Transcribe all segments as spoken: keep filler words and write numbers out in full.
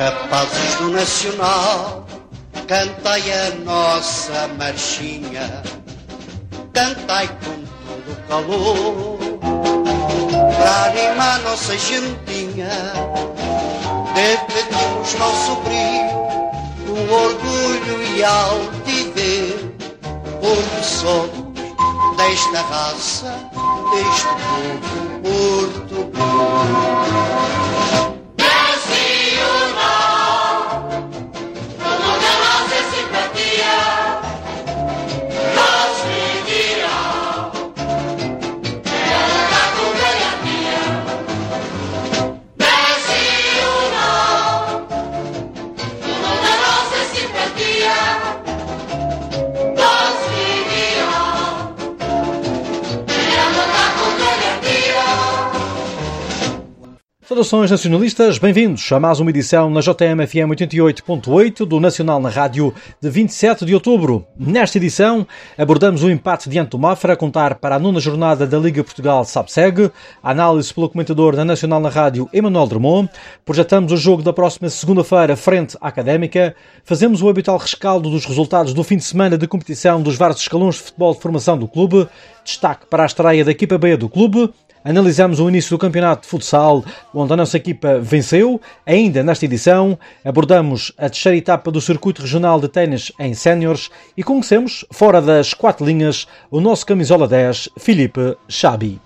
Rapazes do Nacional, cantai a nossa marchinha, cantai com todo o calor, para animar nossa gentinha. Defendemos nosso brilho, com orgulho e altivez, porque somos desta raça, deste povo português. Saudações nacionalistas, bem-vindos a mais uma edição na J M F M oitenta e oito ponto oito do Nacional na Rádio de vinte e sete de outubro. Nesta edição abordamos o empate diante do Mafra, a contar para a nona jornada da Liga Portugal SAPSEG, a análise pelo comentador da Nacional na Rádio Emanuel Drummond, projetamos o jogo da próxima segunda-feira frente à Académica, fazemos o habitual rescaldo dos resultados do fim de semana de competição dos vários escalões de futebol de formação do clube, destaque para a estreia da equipa B do clube. Analisamos o início do campeonato de futsal, onde a nossa equipa venceu. Ainda nesta edição, abordamos a terceira etapa do circuito regional de ténis em séniores e conhecemos, fora das quatro linhas, o nosso camisola dez, Filipe Chabi.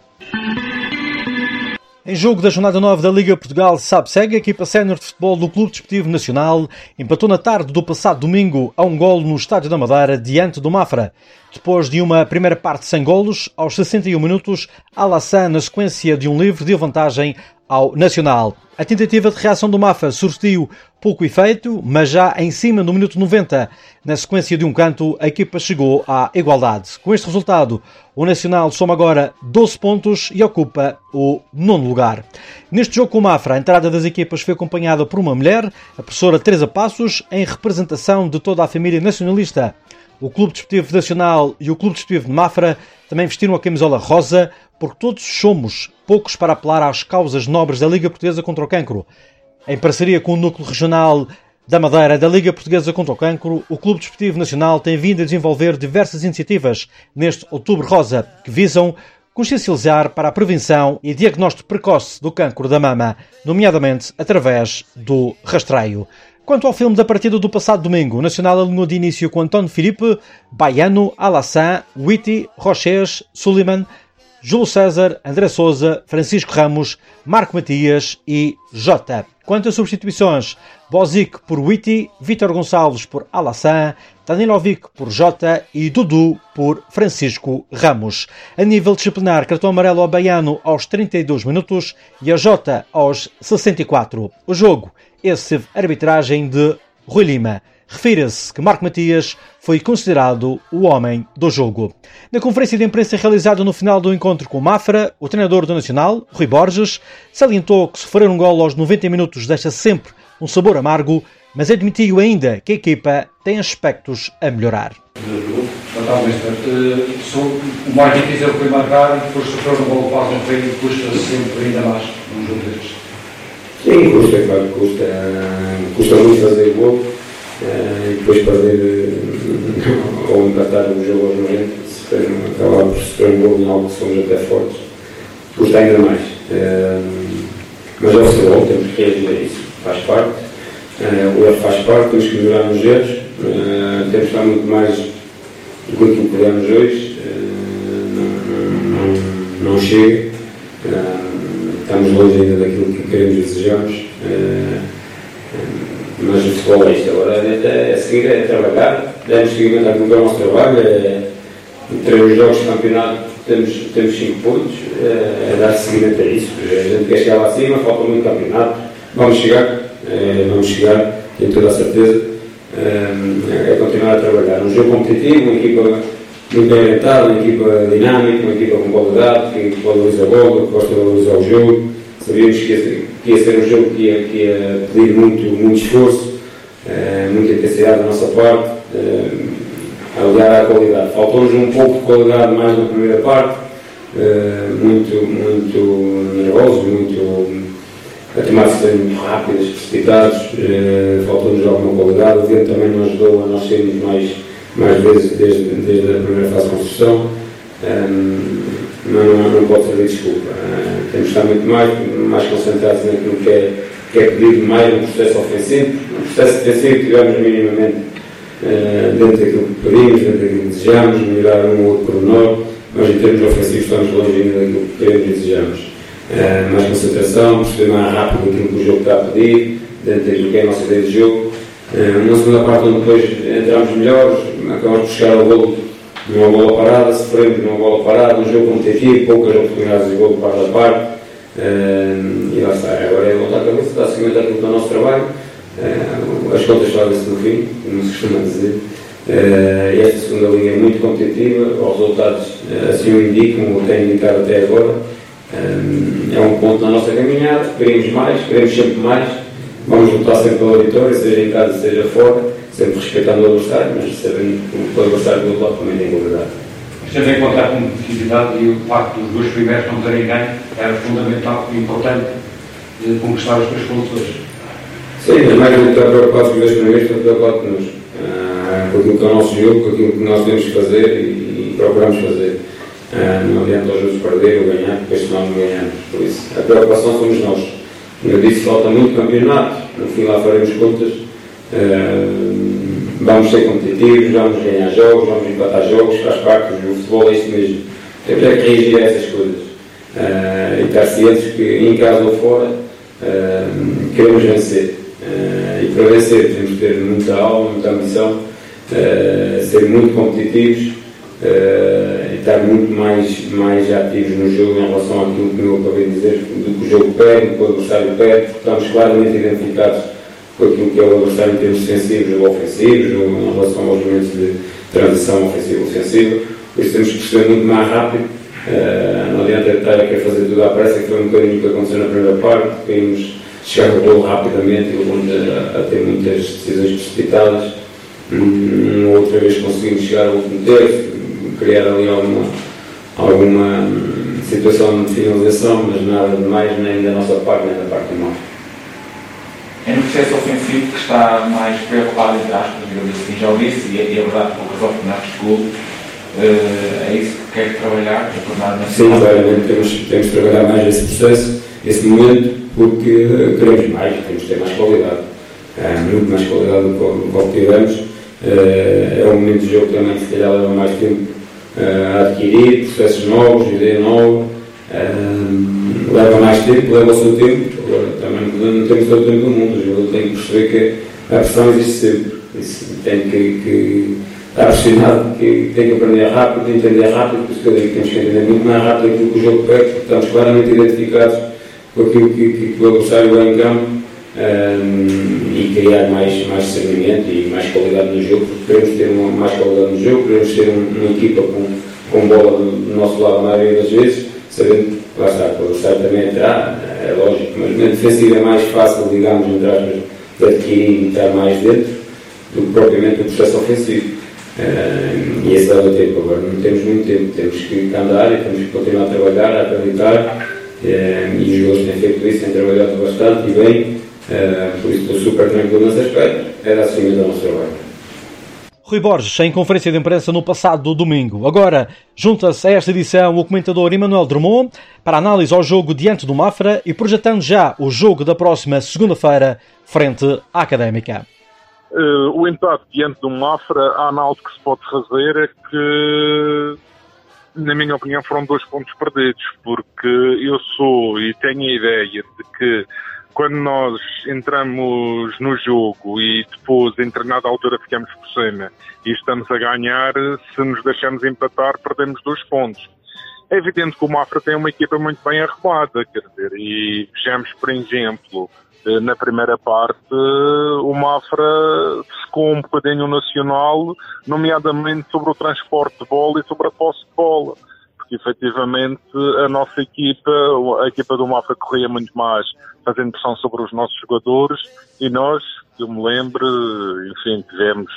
Em jogo da jornada nove da Liga Portugal SAPSEG, a equipa sénior de futebol do Clube Desportivo Nacional empatou na tarde do passado domingo a um golo no Estádio da Madeira, diante do Mafra. Depois de uma primeira parte sem golos, aos sessenta e um minutos, Alassane, na sequência de um livre, deu vantagem ao Nacional. A tentativa de reação do Mafra surtiu pouco efeito, mas já em cima do minuto noventa, na sequência de um canto, a equipa chegou à igualdade. Com este resultado, o Nacional soma agora doze pontos e ocupa o nono lugar. Neste jogo com o Mafra, a entrada das equipas foi acompanhada por uma mulher, a professora Teresa Passos, em representação de toda a família nacionalista. O Clube Desportivo Nacional e o Clube Desportivo de Mafra também vestiram a camisola rosa, porque todos somos poucos para apelar às causas nobres da Liga Portuguesa contra o Cancro. Em parceria com o Núcleo Regional da Madeira da Liga Portuguesa contra o Cancro, o Clube Desportivo Nacional tem vindo a desenvolver diversas iniciativas neste Outubro Rosa, que visam consciencializar para a prevenção e diagnóstico precoce do cancro da mama, nomeadamente através do rastreio. Quanto ao filme da partida do passado domingo, o Nacional alinhou de início com António Filipe, Baiano, Alassane, Witty, Roches, Suleiman, Júlio César, André Sousa, Francisco Ramos, Marco Matias e Jota. Quanto a substituições, Bozic por Witty, Vítor Gonçalves por Alassane, Danilovic por Jota e Dudu por Francisco Ramos. A nível disciplinar, cartão amarelo ao Baiano aos trinta e dois minutos e a Jota aos sessenta e quatro. O jogo, esse teve arbitragem de Rui Lima. Refira-se que Marco Matias foi considerado o homem do jogo. Na conferência de imprensa realizada no final do encontro com o Mafra, o treinador do Nacional, Rui Borges, salientou que sofrer um golo aos noventa minutos deixa sempre um sabor amargo, mas admitiu ainda que a equipa tem aspectos a melhorar. Totalmente. O mais difícil foi marcar, depois sofrer um golo quase um feio, custa sempre ainda mais num jogo destes. Sim, custa, é claro, custa, custa muito fazer o gol e depois perder ou empatar o jogo aos noventa, se acabar por sofrer um gol em algo que somos até fortes, custa ainda mais. Mas é o futebol, temos que reagir a isso, faz parte, o erro faz parte, temos que melhorar nos erros, temos que estar muito mais do que aquilo que podemos hoje, não, não, não chega. Estamos longe ainda daquilo que queremos e desejamos, mas o futebol é isto. Agora é, é seguir, é trabalhar, demos seguimento àquilo que é o nosso trabalho, é, entre os jogos de campeonato temos, temos cinco pontos, é, é dar seguimento a isso. A gente quer chegar lá acima, falta muito campeonato, vamos chegar, é, vamos chegar, tenho toda a certeza, é, é continuar a trabalhar. Um jogo competitivo, uma equipa muito bem orientada, uma equipa dinâmica, uma equipa com qualidade, que valoriza a bola, que gosta de valorizar o jogo. Sabíamos que ia, que ia ser um jogo que ia, que ia pedir muito, muito esforço, eh, muita intensidade da nossa parte, eh, a olhar à qualidade. Faltou-nos um pouco de qualidade mais na primeira parte, eh, muito, muito nervosos, muito a tomar decisões muito rápidas, precipitados, uh, faltou-nos alguma qualidade. O vento também não ajudou a nós sermos mais, mais vezes desde, desde a primeira fase de construção. Um, não, não, não pode servir desculpa. Uh, temos de estar muito mais, mais concentrados naquilo que é, que é pedido mais no processo ofensivo. No processo defensivo tivemos minimamente uh, dentro daquilo que pedimos, dentro daquilo que desejamos, melhorar um ou outro pormenor, mas em termos ofensivos estamos longe ainda daquilo que queremos e desejamos. Uh, mais concentração, perceber mais rápido aquilo que o jogo está a pedir, dentro daquilo que é a nossa ideia de jogo. Uh, uma segunda parte onde depois entramos melhores, acabamos de chegar ao golo numa bola parada, sofremos numa bola parada, um jogo competitivo, poucas oportunidades de golo parte a parte, uh, e lá está. Agora é voltar a cabeça, está a seguir aquilo que é o nosso trabalho, uh, as contas fazem-se no fim, como se costuma dizer. Uh, e esta segunda linha é muito competitiva, os resultados uh, assim o indicam, o têm indicado até agora. Uh, é um ponto na nossa caminhada, queremos mais, queremos sempre mais, vamos lutar sempre pela vitória, seja em casa, seja fora, sempre respeitando o adversário, mas sabendo que o adversário do outro lado também tem qualidade. Tendo em conta a competitividade e o facto dos dois primeiros não terem ganho, era fundamental e importante de conquistar os três pontos hoje. Sim, mas mais do que estar preocupados com os dois primeiros, estou preocupado connosco. Uh, com aquilo que é o nosso jogo, com aquilo que nós temos que fazer e, e procuramos fazer. Uh, não adianta aos outros perder ou ganhar, porque depois nós não ganhamos. Por isso, a preocupação somos nós. Como eu disse, falta muito campeonato, no fim lá faremos contas. Uh, vamos ser competitivos, vamos ganhar jogos, vamos empatar jogos, faz parte do futebol, é isso mesmo. Temos é que reagir a essas coisas. Uh, e estar cientes que, em casa ou fora, uh, queremos vencer. Uh, e para vencer temos que ter muita alma, muita ambição, uh, ser muito competitivos uh, e estar muito mais, mais ativos no jogo em relação àquilo que eu acabei de dizer, do que o jogo pede, do que o adversário pede, porque estamos claramente identificados com aquilo que é o adversário em termos defensivos ou ofensivos, ou em relação aos momentos de transição ofensiva-ofensiva. Por isso temos que perceber muito mais rápido. Uh, não adianta estar a querer fazer tudo à pressa, que foi um bocadinho o que aconteceu na primeira parte. Queríamos chegar ao golo rapidamente e levamos a, a ter muitas decisões precipitadas. Uma outra vez conseguimos chegar ao último terço, criar ali alguma, alguma situação de finalização, mas nada de mais, nem da nossa parte, nem da parte do mal. É no processo ofensivo que está mais preocupado, entre aspas, digamos assim, já o disse, e é, é verdade, poucas oportunidades de gol. Uh, é isso que quer trabalhar, para tornar na Sim, claramente temos, temos de trabalhar mais esse processo, esse momento, porque uh, queremos mais, temos de ter mais qualidade, uh, muito mais qualidade do que, que tivemos. Uh, é um momento de jogo também que se calhar leva mais tempo uh, a adquirir, processos novos, ideia nova, uh, leva mais tempo, leva o seu tempo. Agora também não temos todo o tempo do mundo, o jogador tem que perceber que a pressão existe sempre, isso tem que, que estar pressionado, que tem que aprender rápido, entender rápido, por isso que eu digo que temos que entender muito mais rápido aquilo que o jogo pede, porque estamos claramente identificados com aquilo que, que, que o adversário é em campo, um, e criar mais, mais discernimento e mais qualidade no jogo, porque queremos ter uma, mais qualidade no jogo, queremos ter um, uma equipa com, com bola do, do nosso lado a maioria das vezes, sabendo que lá está, o adversário também entrar, é lógico, mas na defensiva é mais fácil, digamos, entrar, de adquirir e estar mais dentro do que propriamente no processo ofensivo. Uh, e esse dá o tempo. Agora não temos muito tempo, temos que andar e temos que continuar a trabalhar, a acreditar, uh, e os jogadores têm feito isso, têm trabalhado bastante e bem, uh, por isso estou super tranquilo nesse aspecto. Era assim o nosso trabalho. Rui Borges, em conferência de imprensa no passado domingo. Agora, junta-se a esta edição o comentador Emanuel Drummond para análise ao jogo diante do Mafra e projetando já o jogo da próxima segunda-feira frente à Académica. Uh, o empate diante do Mafra, a análise que se pode fazer é que, na minha opinião, foram dois pontos perdidos, porque eu sou e tenho a ideia de que quando nós entramos no jogo e depois, em determinada altura, ficamos por cima e estamos a ganhar, se nos deixamos empatar, perdemos dois pontos. É evidente que o Mafra tem uma equipa muito bem arrumada, quer dizer, e vejamos, por exemplo, na primeira parte, o Mafra secou um bocadinho o Nacional, nomeadamente sobre o transporte de bola e sobre a posse de bola, porque efetivamente a nossa equipa, a equipa do Mafra corria muito mais, fazendo pressão sobre os nossos jogadores, e nós, que eu me lembro, enfim, tivemos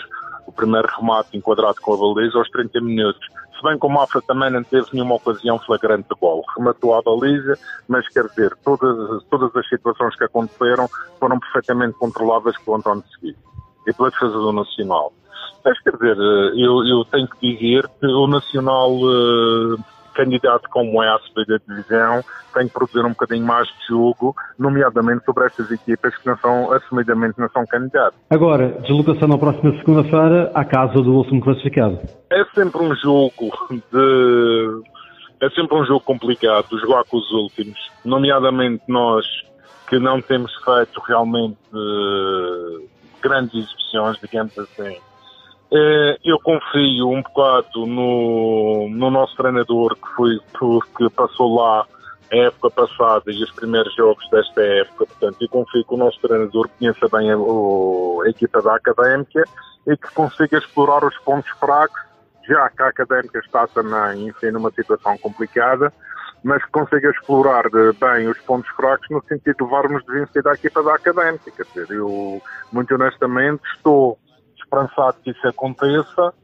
o primeiro remate enquadrado com a baliza aos trinta minutos. Se bem que o Mafra também não teve nenhuma ocasião flagrante de gol. Rematou a baliza, mas quer dizer, todas, todas as situações que aconteceram foram perfeitamente controladas pelo António Seguido e pela defesa do Nacional. Mas quer dizer, eu, eu tenho que dizer que o Nacional, uh, candidato como é à subida de divisão, tem que produzir um bocadinho mais de jogo, nomeadamente sobre estas equipas que não são, assumidamente não são candidatos. Agora, deslocação na próxima segunda-feira à casa do último classificado. É sempre um jogo de... É sempre um jogo complicado, jogar com os últimos, nomeadamente nós que não temos feito realmente uh, grandes exibições, digamos assim. Eu confio um bocado no, no nosso treinador, que foi porque passou lá a época passada e os primeiros jogos desta época. Portanto, eu confio que o nosso treinador conheça bem a, a equipa da Académica e que consiga explorar os pontos fracos, já que a Académica está também, enfim, numa situação complicada, mas que consiga explorar bem os pontos fracos no sentido de levarmos de vencer da equipa da Académica. Quer dizer, eu, muito honestamente, estou esperançado que isso aconteça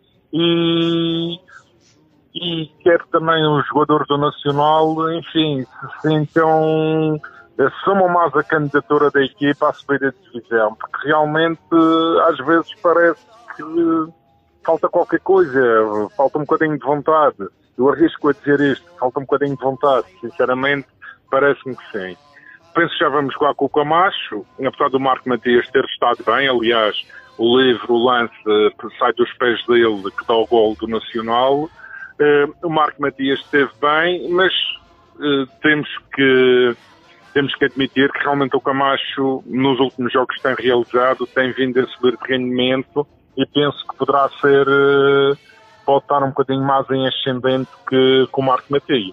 e, e quero também os jogadores do Nacional, enfim, se sintam, assumam mais a candidatura da equipa à subida de divisão, porque realmente às vezes parece que falta qualquer coisa, falta um bocadinho de vontade. Eu arrisco a dizer isto, falta um bocadinho de vontade, sinceramente, parece-me que sim. Penso que já vamos jogar com o Camacho, apesar do Marco Matias ter estado bem, aliás, o livre, o lance uh, sai dos pés dele, que dá o gol do Nacional. Uh, o Marco Matias esteve bem, mas uh, temos, que, temos que admitir que realmente o Camacho, nos últimos jogos que tem realizado, tem vindo a subir de rendimento e penso que poderá ser, uh, pode estar um bocadinho mais em ascendente que, que o Marco Matias.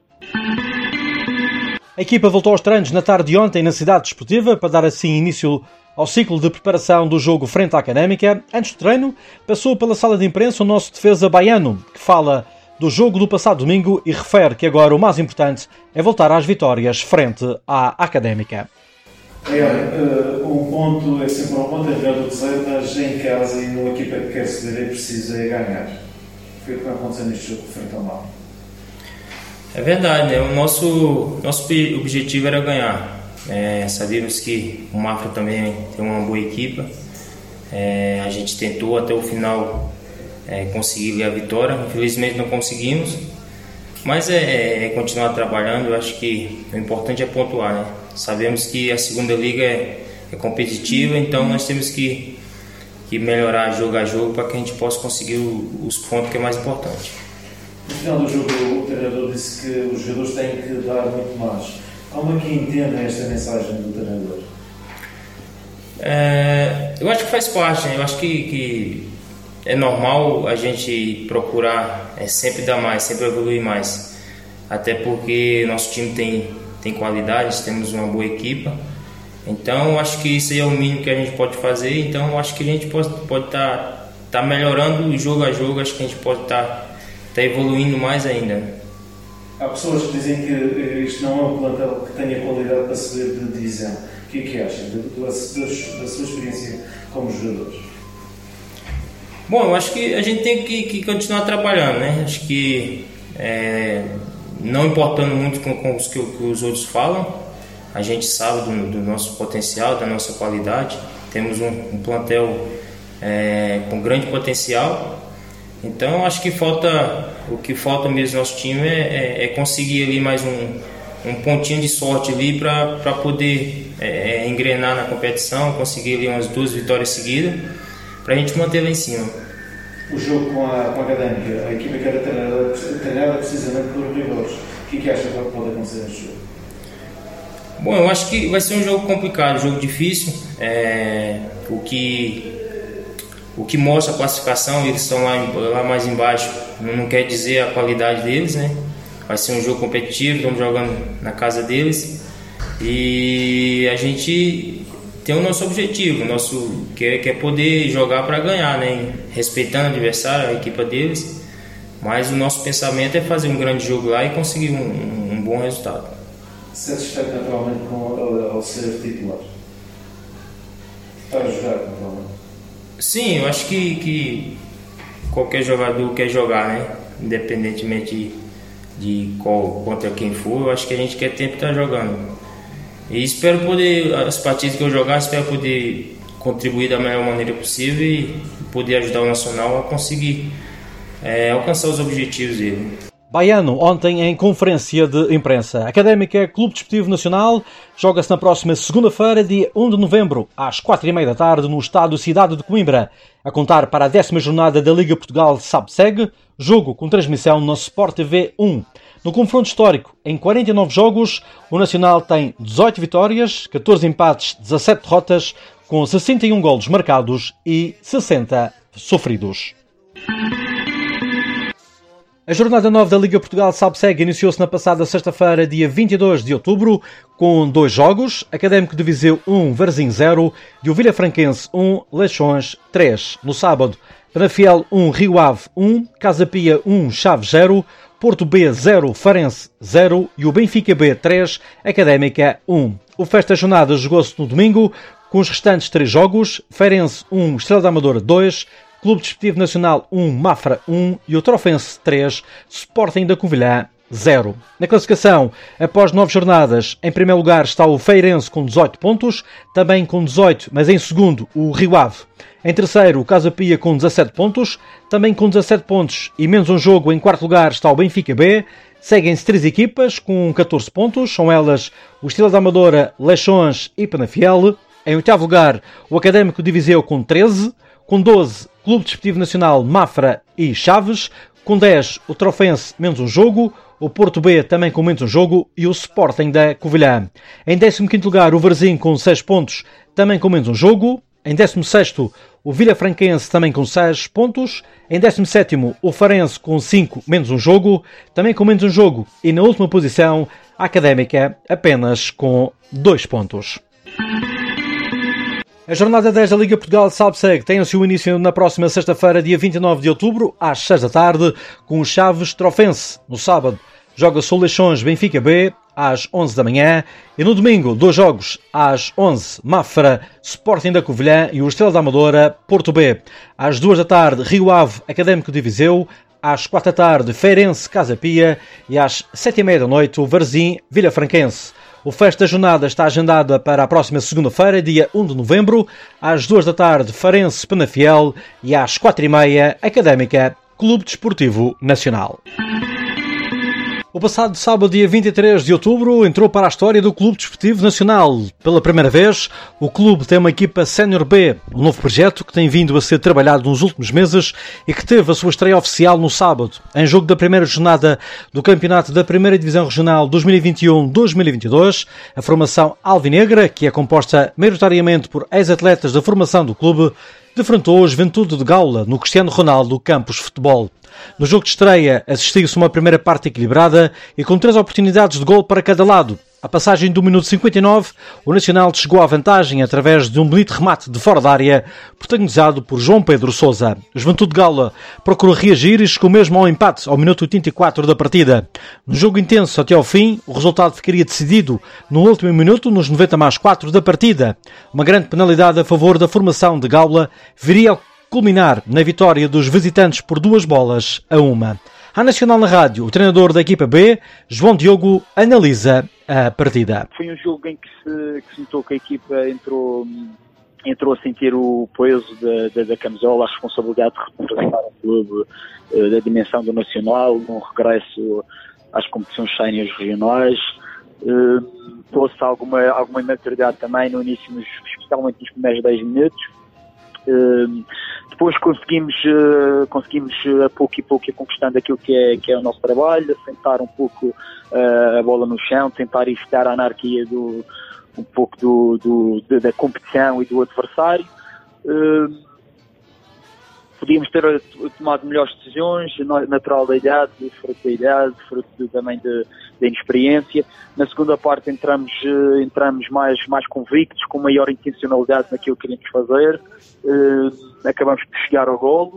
A equipa voltou aos treinos na tarde de ontem na cidade desportiva para dar assim início ao ciclo de preparação do jogo frente à Académica. Antes do treino, passou pela sala de imprensa o nosso defesa baiano, que fala do jogo do passado domingo e refere que agora o mais importante é voltar às vitórias frente à Académica. É, um ponto é sempre um ponto, é melhor do que zero, mas em casa e numa equipa que quer ceder é preciso é ganhar. Foi o que vai acontecer neste jogo frente ao Mal. É verdade, né? O nosso, nosso objetivo era ganhar. É, sabíamos que o Mafra também tem uma boa equipa. É, a gente tentou até o final é, conseguir a vitória. Infelizmente não conseguimos, mas é, é continuar trabalhando. Eu acho que o importante é pontuar, né? Sabemos que a segunda liga é, é competitiva, então nós temos que, que melhorar jogo a jogo para que a gente possa conseguir o, os pontos, que é mais importante. No final do jogo, o treinador disse que os jogadores têm que dar muito mais. Como é que entendem esta mensagem do treinador? É, eu acho que faz parte, né? Eu acho que, que é normal a gente procurar é, sempre dar mais, sempre evoluir mais. Até porque nosso time tem, tem qualidades, temos uma boa equipa. Então, eu acho que isso aí é o mínimo que a gente pode fazer. Então, eu acho que a gente pode estar pode tá, tá melhorando jogo a jogo. Acho que a gente pode estar tá, tá evoluindo mais ainda. Há pessoas que dizem que isto não é um plantel que tenha qualidade para subir de divisão. O que é que acham da, da, da sua experiência como jogadores? Bom, eu acho que a gente tem que, que continuar trabalhando, né? Acho que é, não importando muito com, com os que, que os outros falam, a gente sabe do, do nosso potencial, da nossa qualidade. Temos um, um plantel é, com grande potencial. Então acho que falta, o que falta mesmo no nosso time é, é, é conseguir ali mais um, um pontinho de sorte ali para poder é, engrenar na competição, conseguir ali umas duas vitórias seguidas para a gente manter lá em cima. O jogo com a, com a Académica, a equipa que era treinada, treinada precisamente por rivais, o que é que acha que pode acontecer neste jogo? Bom, eu acho que vai ser um jogo complicado, um jogo difícil. É, o que O que mostra a classificação, eles estão lá, lá mais embaixo, não, não quer dizer a qualidade deles, né? Vai ser um jogo competitivo, estamos jogando na casa deles e a gente tem o nosso objetivo, nosso, que, é, que é poder jogar para ganhar, né? Respeitando o adversário, a equipa deles, mas o nosso pensamento é fazer um grande jogo lá e conseguir um, um, um bom resultado. Satisfeito naturalmente com, ao, ao ser titular? Está a jogar naturalmente? Sim, eu acho que, que qualquer jogador quer jogar, né? Independentemente de, de qual, contra quem for, eu acho que a gente quer tempo estar jogando. E espero poder, as partidas que eu jogar, espero poder contribuir da melhor maneira possível e poder ajudar o Nacional a conseguir é, alcançar os objetivos dele. Baiano, ontem em conferência de imprensa. Académica Clube Desportivo Nacional joga-se na próxima segunda-feira, dia um de novembro, às quatro e meia da tarde, no estádio Cidade de Coimbra, a contar para a décima jornada da Liga Portugal SABSEG, jogo com transmissão na Sport T V um. No confronto histórico, em quarenta e nove jogos, o Nacional tem dezoito vitórias, catorze empates, dezassete derrotas, com sessenta e um golos marcados e sessenta sofridos. A jornada nove da Liga Portugal SABSEG iniciou-se na passada sexta-feira, dia vinte e dois de outubro, com dois jogos: Académico de Viseu um, Varzim zero, e o Vilhafranquense um, Leixões três. No sábado, Penafiel um, Rio Ave um, Casa Pia um, Chaves zero, Porto B zero, Farense zero e o Benfica B três, Académica um. O Festa Jornada jogou-se no domingo, com os restantes três jogos: Feirense um, Estrela da Amadora dois, Clube Desportivo Nacional um, Mafra um e o Trofense três, Sporting da Covilhã zero. Na classificação, após nove jornadas, em primeiro lugar está o Feirense com dezoito pontos, também com dezoito, mas em segundo o Rio Ave. Em terceiro, o Casa Pia com dezassete pontos, também com dezassete pontos e menos um jogo, em quarto lugar está o Benfica B. Seguem-se três equipas com catorze pontos, são elas o Estrela da Amadora, Leixões e Penafiel. Em oitavo lugar, o Académico de Viseu com treze, com doze, Clube Desportivo Nacional, Mafra e Chaves, com dez, o Trofense, menos um jogo, o Porto B também com menos um jogo e o Sporting da Covilhã. Em décimo quinto lugar, o Varzim com seis pontos, também com menos um jogo. Em décimo sexto, o Vilhafranquense também com seis pontos. Em décimo sétimo, o Farense com cinco, menos um jogo, também com menos um jogo. E na última posição, a Académica apenas com dois pontos. A jornada dez da Liga Portugal SABSEG tem o seu início na próxima sexta-feira, dia vinte e nove de outubro, às seis da tarde, com o Chaves Trofense. No sábado, joga-se o Leixões Benfica B, às onze da manhã. E no domingo, dois jogos, às onze, Mafra, Sporting da Covilhã e o Estrela da Amadora, Porto B. Às duas da tarde, Rio Ave, Académico de Viseu. Às quatro da tarde, Feirense, Casa Pia. E às sete e meia da noite, o Varzim, Vilhafranquense. O Festa da Jornada está agendada para a próxima segunda-feira, dia um de novembro, às duas da tarde, Farense Penafiel e às quatro e meia, Académica Clube Desportivo Nacional. O passado sábado, dia vinte e três de outubro, entrou para a história do Clube Desportivo Nacional. Pela primeira vez, o clube tem uma equipa Sénior B, um novo projeto que tem vindo a ser trabalhado nos últimos meses e que teve a sua estreia oficial no sábado, em jogo da primeira jornada do Campeonato da Primeira Divisão Regional dois mil e vinte e um dois mil e vinte e dois. A formação alvinegra, que é composta maioritariamente por ex-atletas da formação do clube, defrontou o Juventude de Gaula no Cristiano Ronaldo Campos Futebol. No jogo de estreia, assistiu-se uma primeira parte equilibrada e com três oportunidades de gol para cada lado. A passagem do minuto cinquenta e nove, o Nacional chegou à vantagem através de um bonito remate de fora da área, protagonizado por João Pedro Sousa. O Juventude de Gaula procurou reagir e chegou mesmo ao empate ao minuto oitenta e quatro da partida. No jogo intenso até ao fim, o resultado ficaria decidido no último minuto, nos noventa mais quatro da partida. Uma grande penalidade a favor da formação de Gaula viria a culminar na vitória dos visitantes por duas bolas a uma. À Nacional na Rádio, o treinador da equipa B, João Diogo, analisa a partida. Foi um jogo em que se, que se notou que a equipa entrou, entrou a sentir o peso da, da, da camisola, a responsabilidade de representar o clube uh, da dimensão do Nacional, num regresso às competições séniores regionais. Uh, trouxe alguma, alguma imaturidade também no início, nos, especialmente nos primeiros dez minutos. Uh, depois conseguimos, uh, conseguimos uh, a pouco e pouco ir conquistando aquilo que é, que é o nosso trabalho, sentar um pouco uh, a bola no chão, tentar evitar a anarquia do, um pouco do, do, de, da competição e do adversário. Uh, podíamos ter tomado melhores decisões, natural da idade, fruto da idade, fruto também de, da inexperiência. Na segunda parte entramos, uh, entramos mais, mais convictos, com maior intencionalidade naquilo que queríamos fazer. Uh, acabamos por chegar ao golo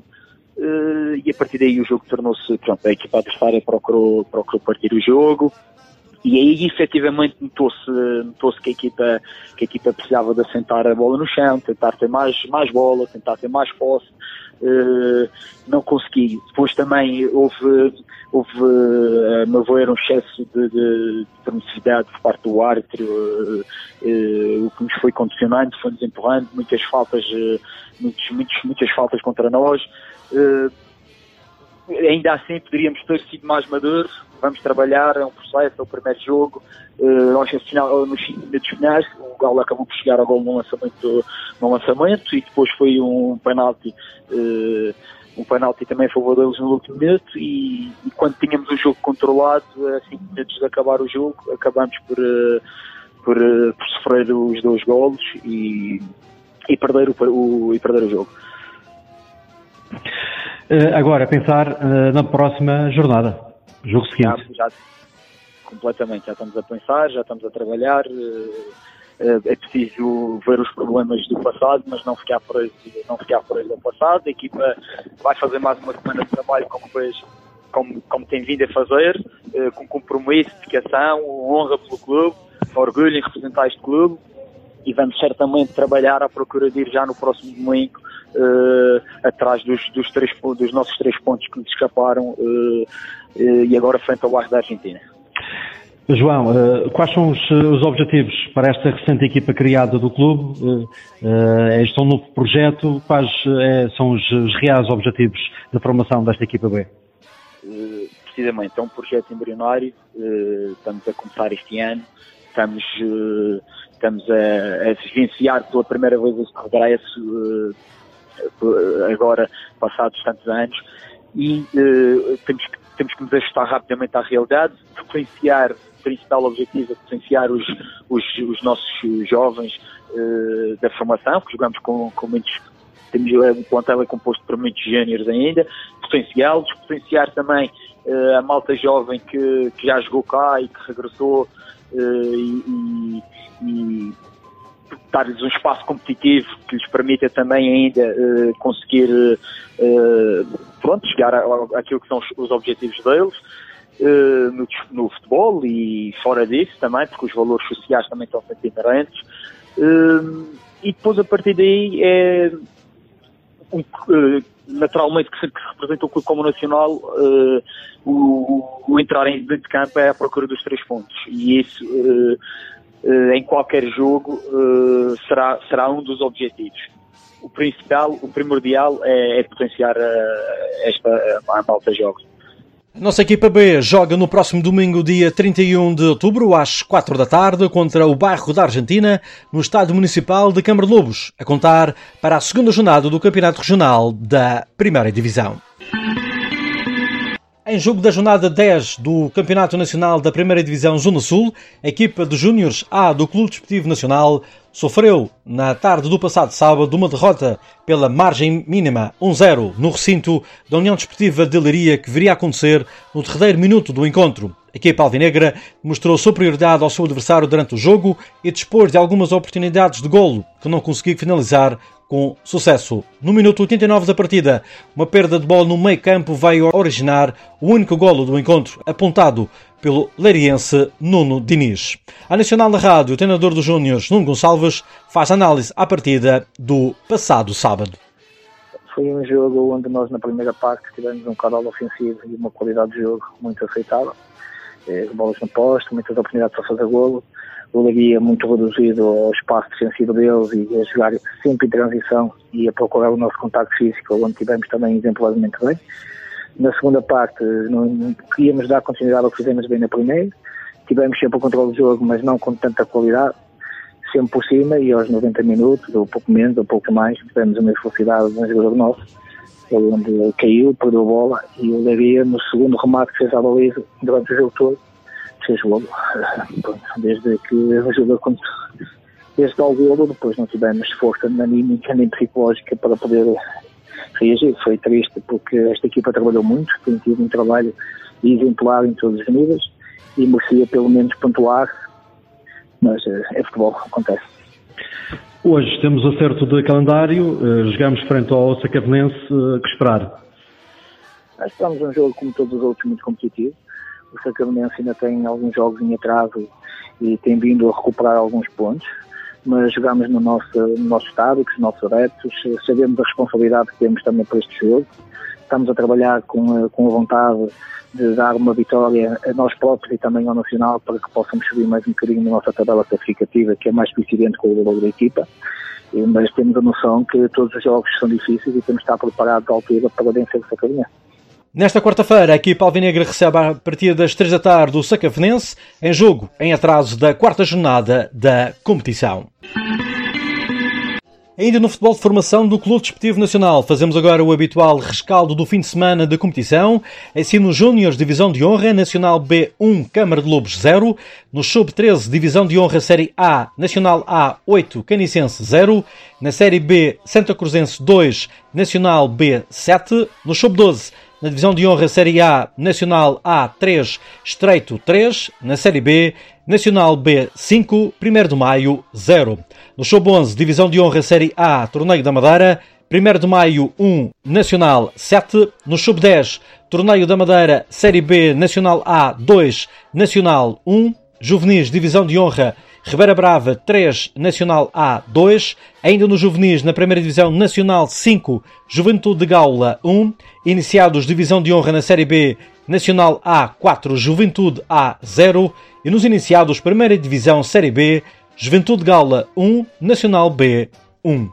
uh, e a partir daí o jogo tornou-se, pronto, a equipa adversária procurou, procurou partir o jogo. e aí efetivamente notou-se, notou-se que, a equipa, que a equipa precisava de assentar a bola no chão, tentar ter mais, mais bola, tentar ter mais posse. Uh, não consegui. Depois também houve, houve a meu ver, um excesso de, de, de permissividade por parte do árbitro, uh, uh, o que nos foi condicionando, foi-nos empurrando, muitas faltas, uh, muitos, muitos, muitas faltas contra nós. Uh, ainda assim poderíamos ter sido mais maduros. Vamos trabalhar, é um processo, é o primeiro jogo. Uh, acho que nos cinco minutos finais o Galo acabou por chegar ao gol no lançamento, no lançamento e depois foi um penalti, uh, um penalti também a favor deles no último minuto, e, e quando tínhamos o jogo controlado, a cinco minutos de acabar o jogo, acabamos por, uh, por, uh, por sofrer os dois golos e, e, perder o, o, e perder o jogo. Uh, agora, pensar uh, na próxima jornada, jogo seguinte. Já, já, completamente, já estamos a pensar, já estamos a trabalhar. Uh, é preciso ver os problemas do passado, mas não ficar preso, não ficar preso ao passado. A equipa vai fazer mais uma semana de trabalho como, fez, como, como tem vindo a fazer, uh, com compromisso, dedicação, honra pelo clube, orgulho em representar este clube, e vamos certamente trabalhar à procura de ir já no próximo domingo uh, atrás dos, dos, três, dos nossos três pontos que nos escaparam, uh, uh, e agora frente ao Bairro da Argentina. João, uh, quais são os, os objetivos para esta recente equipa criada do clube? Uh, uh, este é um novo projeto. Quais uh, são os, os reais objetivos da formação desta equipa B? Uh, precisamente, é um projeto embrionário. Uh, estamos a começar este ano. Estamos, uh, estamos a, a vivenciar pela primeira vez este regresso, uh, agora passados tantos anos, e uh, temos, que, temos que nos ajustar rapidamente à realidade, potenciar, o principal objetivo é potenciar os, os, os nossos jovens uh, da formação, que jogamos com, com muitos, temos, o plantel é composto por muitos géneros ainda, potenciá-los, potenciar também uh, a malta jovem que, que já jogou cá e que regressou, uh, e, e, e dar-lhes um espaço competitivo que lhes permita também ainda uh, conseguir uh, pronto, chegar àquilo que são os, os objetivos deles uh, no, no futebol e fora disso também, porque os valores sociais também estão sempre inerentes, uh, e depois a partir daí é um, uh, naturalmente que se, que se representa o clube como nacional, uh, o, o entrar em dentro de campo é à procura dos três pontos, e isso uh, Uh, em qualquer jogo uh, será, será um dos objetivos. O principal, o primordial é, é potenciar uh, esta a, a malta jogos. A nossa equipa B joga no próximo domingo, dia trinta e um de outubro, às quatro da tarde, contra o Bairro da Argentina, no Estádio Municipal de Câmara de Lobos, a contar para a segunda jornada do Campeonato Regional da Primeira Divisão. Em jogo da jornada dez do Campeonato Nacional da Primeira Divisão Zona Sul, a equipa de Júniores A do Clube Desportivo Nacional sofreu, na tarde do passado sábado, uma derrota pela margem mínima um zero no recinto da União Desportiva de Leiria, que viria a acontecer no derradeiro minuto do encontro. A equipa alvinegra mostrou superioridade ao seu adversário durante o jogo e dispôs de algumas oportunidades de golo, que não conseguiu finalizar com sucesso. No minuto oitenta e nove da partida, uma perda de bola no meio campo veio originar o único golo do encontro, apontado pelo leiriense Nuno Diniz. A Nacional na Rádio, o treinador dos Júniores, Nuno Gonçalves, faz análise à partida do passado sábado. Foi um jogo onde nós, na primeira parte, tivemos um caudal ofensivo e uma qualidade de jogo muito aceitável. É, bolas no posto, muitas oportunidades para fazer golo. O Leiria muito reduzido ao espaço defensivo deles e a jogar sempre em transição e a procurar o nosso contacto físico, onde tivemos também exemplarmente bem. Na segunda parte, não, não queríamos dar continuidade ao que fizemos bem na primeira. Tivemos sempre o controle do jogo, mas não com tanta qualidade, sempre por cima, e aos noventa minutos, ou pouco menos, ou pouco mais, tivemos uma velocidade de um jogador nosso, onde ele caiu, perdeu a bola, e o Leiria, no segundo remate que fez à baliza, durante o jogo todo, fez o golo. Desde que ajuda desde ao golo, depois não tivemos força nem anímica nem psicológica para poder reagir. Foi triste porque esta equipa trabalhou muito, tem tido um trabalho exemplar em todos os níveis e merecia pelo menos pontuar, mas é futebol, acontece. Hoje temos acerto de calendário, jogamos frente ao Sacavenense, que esperar? Esperamos um jogo como todos os outros muito competitivo, O Sacavonense ainda tem alguns jogos em atraso e tem vindo a recuperar alguns pontos, mas jogamos no nosso, no nosso estado, com os nossos adeptos, sabemos a responsabilidade que temos também para este jogo, estamos a trabalhar com, com a vontade de dar uma vitória a nós próprios e também ao Nacional para que possamos subir mais um bocadinho na nossa tabela classificativa, que é mais coincidente com o valor da equipa, mas temos a noção que todos os jogos são difíceis e temos de estar preparados à altura para vencer o Sacavonense. Nesta quarta-feira, a equipa alvinegra recebe a partir das três da tarde o Sacavonense, em jogo em atraso da quarta jornada da competição. Ainda no futebol de formação do Clube Desportivo Nacional, fazemos agora o habitual rescaldo do fim de semana de competição. Assim nos Júniores, Divisão de Honra, Nacional B um, Câmara de Lobos zero. No Sub treze, Divisão de Honra Série A, Nacional A oito, Canicense zero. Na Série B, Santa Cruzense dois, Nacional B sete. No Sub doze, na Divisão de Honra Série A, Nacional A três, Estreito três. Na Série B, Nacional B cinco, primeiro de Maio zero. No Sub onze, Divisão de Honra Série A, Torneio da Madeira, primeiro de Maio um, Nacional sete. No Sub dez, Torneio da Madeira Série B, Nacional A dois, Nacional um. Juvenis, Divisão de Honra Ribeira Brava três, Nacional A dois. Ainda no Juvenis, na primeira Divisão, Nacional cinco, Juventude de Gaula um. Iniciados, Divisão de Honra na Série B, Nacional A quatro, Juventude A zero. E nos iniciados, primeira Divisão Série B, Juventude de Gaula um, Nacional B um.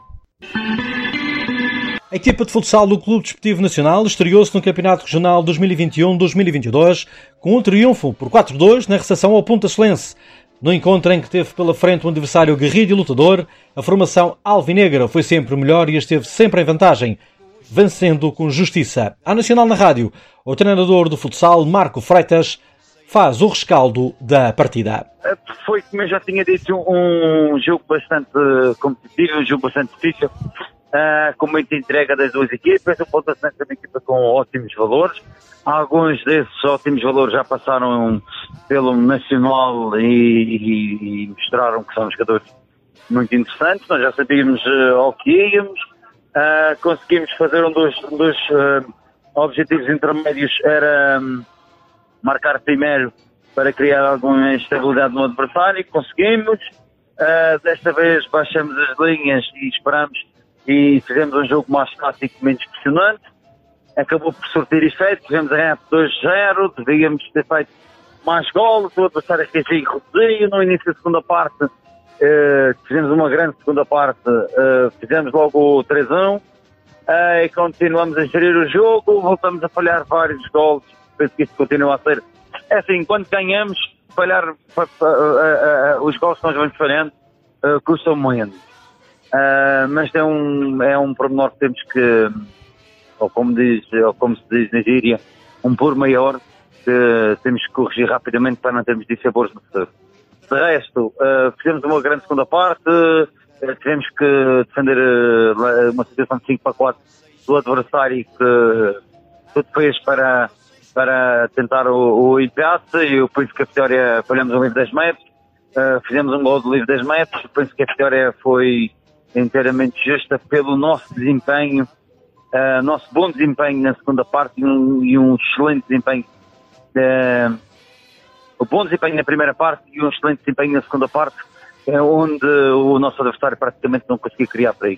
A equipa de futsal do Clube Desportivo Nacional estreou-se no Campeonato Regional dois mil e vinte e um dois mil e vinte e dois com um triunfo por quatro a dois na recepção ao Ponta Solense. No encontro em que teve pela frente um adversário guerrilho e lutador, a formação alvinegra foi sempre o melhor e esteve sempre em vantagem, vencendo com justiça. À Nacional na Rádio, o treinador do futsal, Marco Freitas, faz o rescaldo da partida. Foi, como eu já tinha dito, um jogo bastante competitivo, um jogo bastante difícil, uh, com muita entrega das duas equipas. O Ponta Solense é uma equipa com ótimos valores. Alguns desses ótimos valores já passaram pelo Nacional e, e, e mostraram que são jogadores muito interessantes. Nós já sabíamos uh, ao que íamos. Uh, conseguimos fazer um dos, um dos uh, objetivos intermédios, era um, marcar primeiro para criar alguma estabilidade no adversário. Conseguimos. Uh, desta vez baixamos as linhas e esperamos e fizemos um jogo mais tático, menos pressionante. Acabou por sortir efeito, tivemos a ganhar por dois a zero, devíamos ter feito mais golos, o adversário reagiu reduziu. No início da segunda parte, uh, fizemos uma grande segunda parte, uh, fizemos logo o três a um, uh, e continuamos a gerir o jogo, voltamos a falhar vários golos. Penso que isso continua a ser. É assim, quando ganhamos, falhar uh, uh, uh, uh, os golos que nós vamos falhando uh, custam muito. Uh, mas é um, é um pormenor que temos que, ou como, diz, ou como se diz na gíria, um por maior, que temos que corrigir rapidamente para não termos dissabores no futuro. De resto, uh, fizemos uma grande segunda parte, uh, tivemos que defender uh, uma situação de cinco para quatro do adversário que tudo fez para, para tentar o, o empate, e eu penso que a vitória, falhamos um livre de dez metros, uh, fizemos um gol de livre de dez metros, penso que a vitória foi inteiramente justa pelo nosso desempenho, uh, nosso bom desempenho na segunda parte e um, e um excelente desempenho, uh, o bom desempenho na primeira parte e um excelente desempenho na segunda parte, é onde o nosso adversário praticamente não conseguiu criar perigo.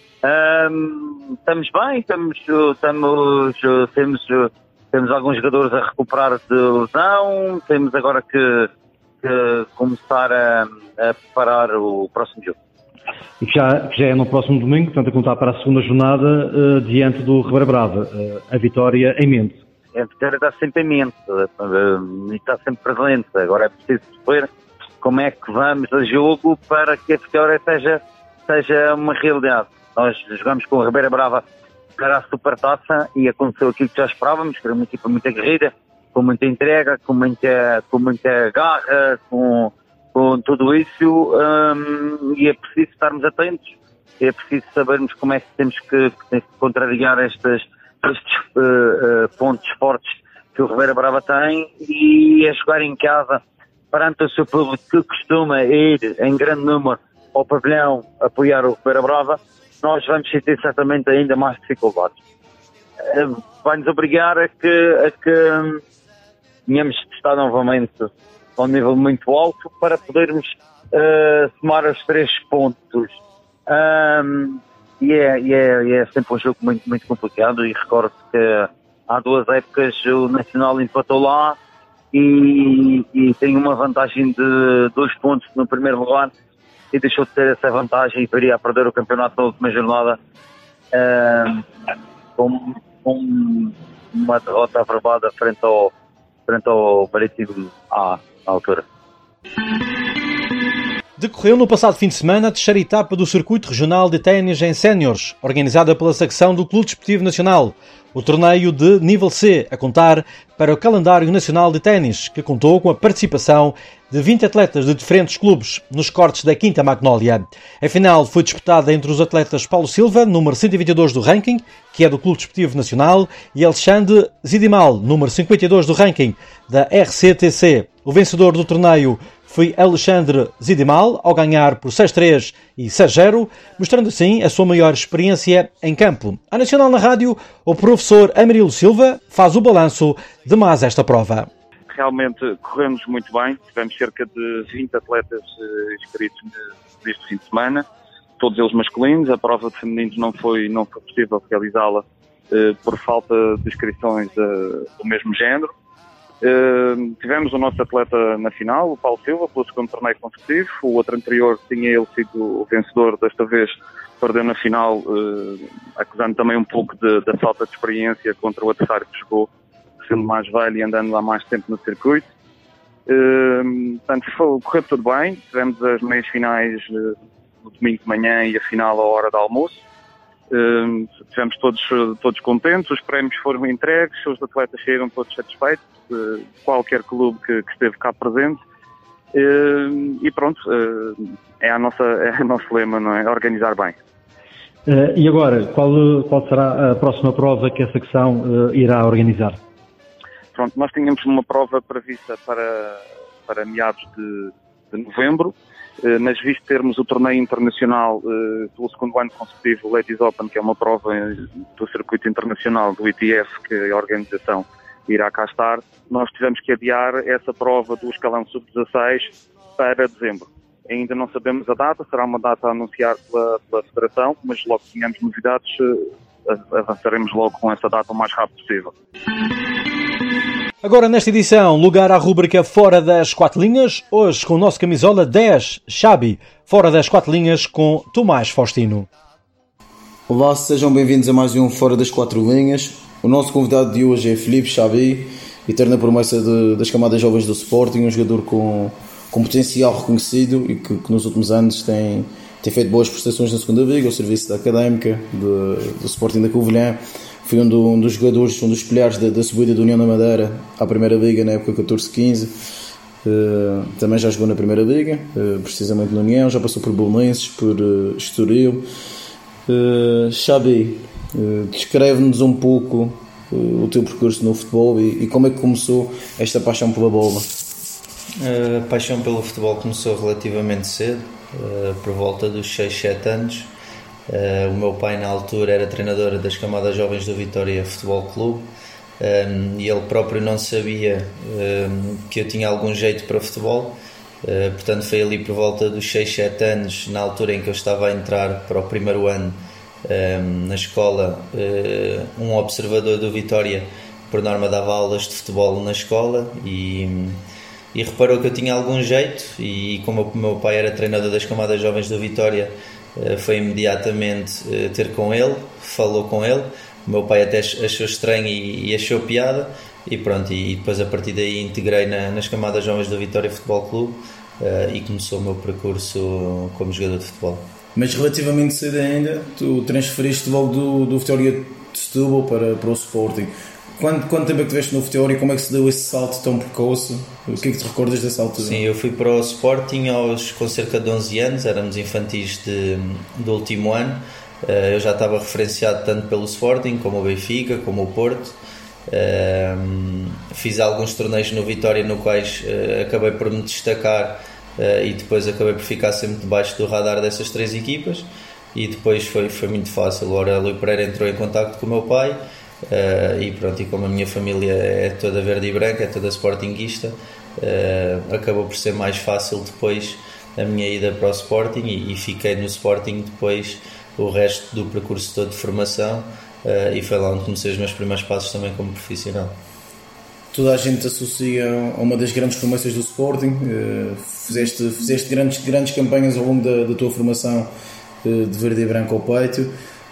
Uh, estamos bem, estamos, estamos, temos, temos alguns jogadores a recuperar de lesão, temos agora que, que começar a, a preparar o próximo jogo. E que já, que já é no próximo domingo, portanto a contar para a segunda jornada, uh, diante do Ribeira Brava, uh, a vitória em mente. A vitória está sempre em mente, uh, e está sempre presente. Agora é preciso perceber como é que vamos a jogo para que a vitória seja, seja uma realidade. Nós jogamos com o Ribeira Brava para a Supertaça e aconteceu aquilo que já esperávamos, que era uma equipa muito aguerrida, com muita entrega, com muita, com muita garra, com... com tudo isso, um, e é preciso estarmos atentos, é preciso sabermos como é que temos que, que contrariar estes, estes uh, uh, pontos fortes que o Ribeira Brava tem, e é jogar em casa perante o seu público, que costuma ir em grande número ao pavilhão apoiar o Ribeira Brava. Nós vamos sentir certamente ainda mais dificuldades. Uh, vai-nos obrigar a que, a que um, tenhamos de está novamente a um nível muito alto para podermos uh, somar os três pontos. Um, e, é, e, é, e é sempre um jogo muito, muito complicado, e recordo que há duas épocas o Nacional empatou lá e, e tem uma vantagem de dois pontos no primeiro lugar e deixou de ter essa vantagem e viria a perder o campeonato na última jornada uh, com, com uma derrota averbada frente ao, frente ao Marítimo à, à altura. Decorreu no passado fim de semana a terceira etapa do Circuito Regional de Ténis em Séniores, organizada pela secção do Clube Desportivo Nacional. O torneio de nível C, a contar para o calendário nacional de ténis, que contou com a participação de vinte atletas de diferentes clubes nos cortes da Quinta Magnólia. A final foi disputada entre os atletas Paulo Silva, número cento e vinte e dois do ranking, que é do Clube Desportivo Nacional, e Alexandre Zidimal, número cinquenta e dois do ranking, da R C T C. O vencedor do torneio foi Alexandre Zidimal, ao ganhar por seis três e seis zero, mostrando assim a sua maior experiência em campo. A Nacional na Rádio, o professor Amarildo Silva faz o balanço de mais esta prova. Realmente corremos muito bem, tivemos cerca de vinte atletas uh, inscritos neste fim de semana, todos eles masculinos. A prova de femininos não foi, não foi possível realizá-la uh, por falta de inscrições uh, do mesmo género. Uh, tivemos o nosso atleta na final, o Paulo Silva, pelo segundo torneio consecutivo. O outro anterior tinha ele sido o vencedor, desta vez perdeu na final, uh, acusando também um pouco de, da falta de experiência contra o adversário que jogou, sendo mais velho e andando há mais tempo no circuito. Uh, portanto, foi, correu tudo bem. Tivemos as meias finais uh, no domingo de manhã e a final à hora do almoço. Uh, estivemos todos, todos contentes, os prémios foram entregues, os atletas saíram todos satisfeitos, uh, qualquer clube que, que esteve cá presente, uh, e pronto, uh, é, a nossa, é o nosso lema, não é? Organizar bem. Uh, e agora, qual, qual será a próxima prova que a secção uh, irá organizar? Pronto, nós tínhamos uma prova prevista para, para meados de, de novembro, mas visto termos o torneio internacional uh, pelo segundo ano consecutivo, o Ladies Open, que é uma prova do circuito internacional do I T F, que a organização irá cá estar, nós tivemos que adiar essa prova do escalão sub dezasseis para dezembro. Ainda não sabemos a data, será uma data a anunciar pela, pela Federação, mas logo que tenhamos novidades, uh, avançaremos logo com essa data o mais rápido possível. Agora nesta edição, lugar à rúbrica Fora das Quatro Linhas, hoje com o nosso camisola dez, Xabi, Fora das Quatro Linhas com Tomás Faustino. Olá, sejam bem-vindos a mais um Fora das Quatro Linhas. O nosso convidado de hoje é Filipe Xabi, eterna promessa de, das camadas jovens do Sporting, um jogador com, com potencial reconhecido e que, que nos últimos anos tem, tem feito boas prestações na segunda liga, ao serviço da Académica, de, do Sporting da Covilhã. Foi um, do, um dos jogadores, um dos pilares da, da subida da União da Madeira à Primeira Liga na época catorze quinze. Uh, também já jogou na Primeira Liga, uh, precisamente na União, já passou por Belenenses, por uh, Estoril. Uh, Xabi, uh, descreve-nos um pouco uh, o teu percurso no futebol e, e como é que começou esta paixão pela bola. A paixão pelo futebol começou relativamente cedo, uh, por volta dos seis, sete anos. Uh, o meu pai na altura era treinador das camadas jovens do Vitória Futebol Clube, um, e ele próprio não sabia um, que eu tinha algum jeito para futebol, uh, portanto foi ali por volta dos seis, sete anos, na altura em que eu estava a entrar para o primeiro ano um, na escola. uh, um observador do Vitória por norma dava aulas de futebol na escola e, e reparou que eu tinha algum jeito, e como o meu pai era treinador das camadas jovens do Vitória, foi imediatamente ter com ele, falou com ele. O meu pai até achou estranho e, e achou piada, e pronto, e depois a partir daí integrei na, nas camadas jovens do Vitória Futebol Clube, uh, e começou o meu percurso como jogador de futebol. Mas relativamente cedo ainda, tu transferiste logo do, do Vitória de Setúbal para, para o Sporting. Quanto, quanto tempo é que tiveste no Vitória e como é que se deu esse salto tão precoce? O que é que te recordas desse salto? Sim, eu fui para o Sporting aos, com cerca de onze anos, éramos infantis de, do último ano. Eu já estava referenciado tanto pelo Sporting como o Benfica, como o Porto. Fiz alguns torneios no Vitória no quais acabei por me destacar, e depois acabei por ficar sempre debaixo do radar dessas três equipas, e depois foi, foi muito fácil. O Aurélio Pereira entrou em contacto com o meu pai, uh, e pronto, e como a minha família é toda verde e branca, é toda sportinguista, uh, acabou por ser mais fácil depois a minha ida para o Sporting, e, e fiquei no Sporting depois o resto do percurso todo de formação, uh, e foi lá onde comecei os meus primeiros passos também como profissional. Toda a gente associa a uma das grandes formações do Sporting, uh, fizeste, fizeste grandes, grandes campanhas ao longo da, da tua formação uh, de verde e branco ao peito.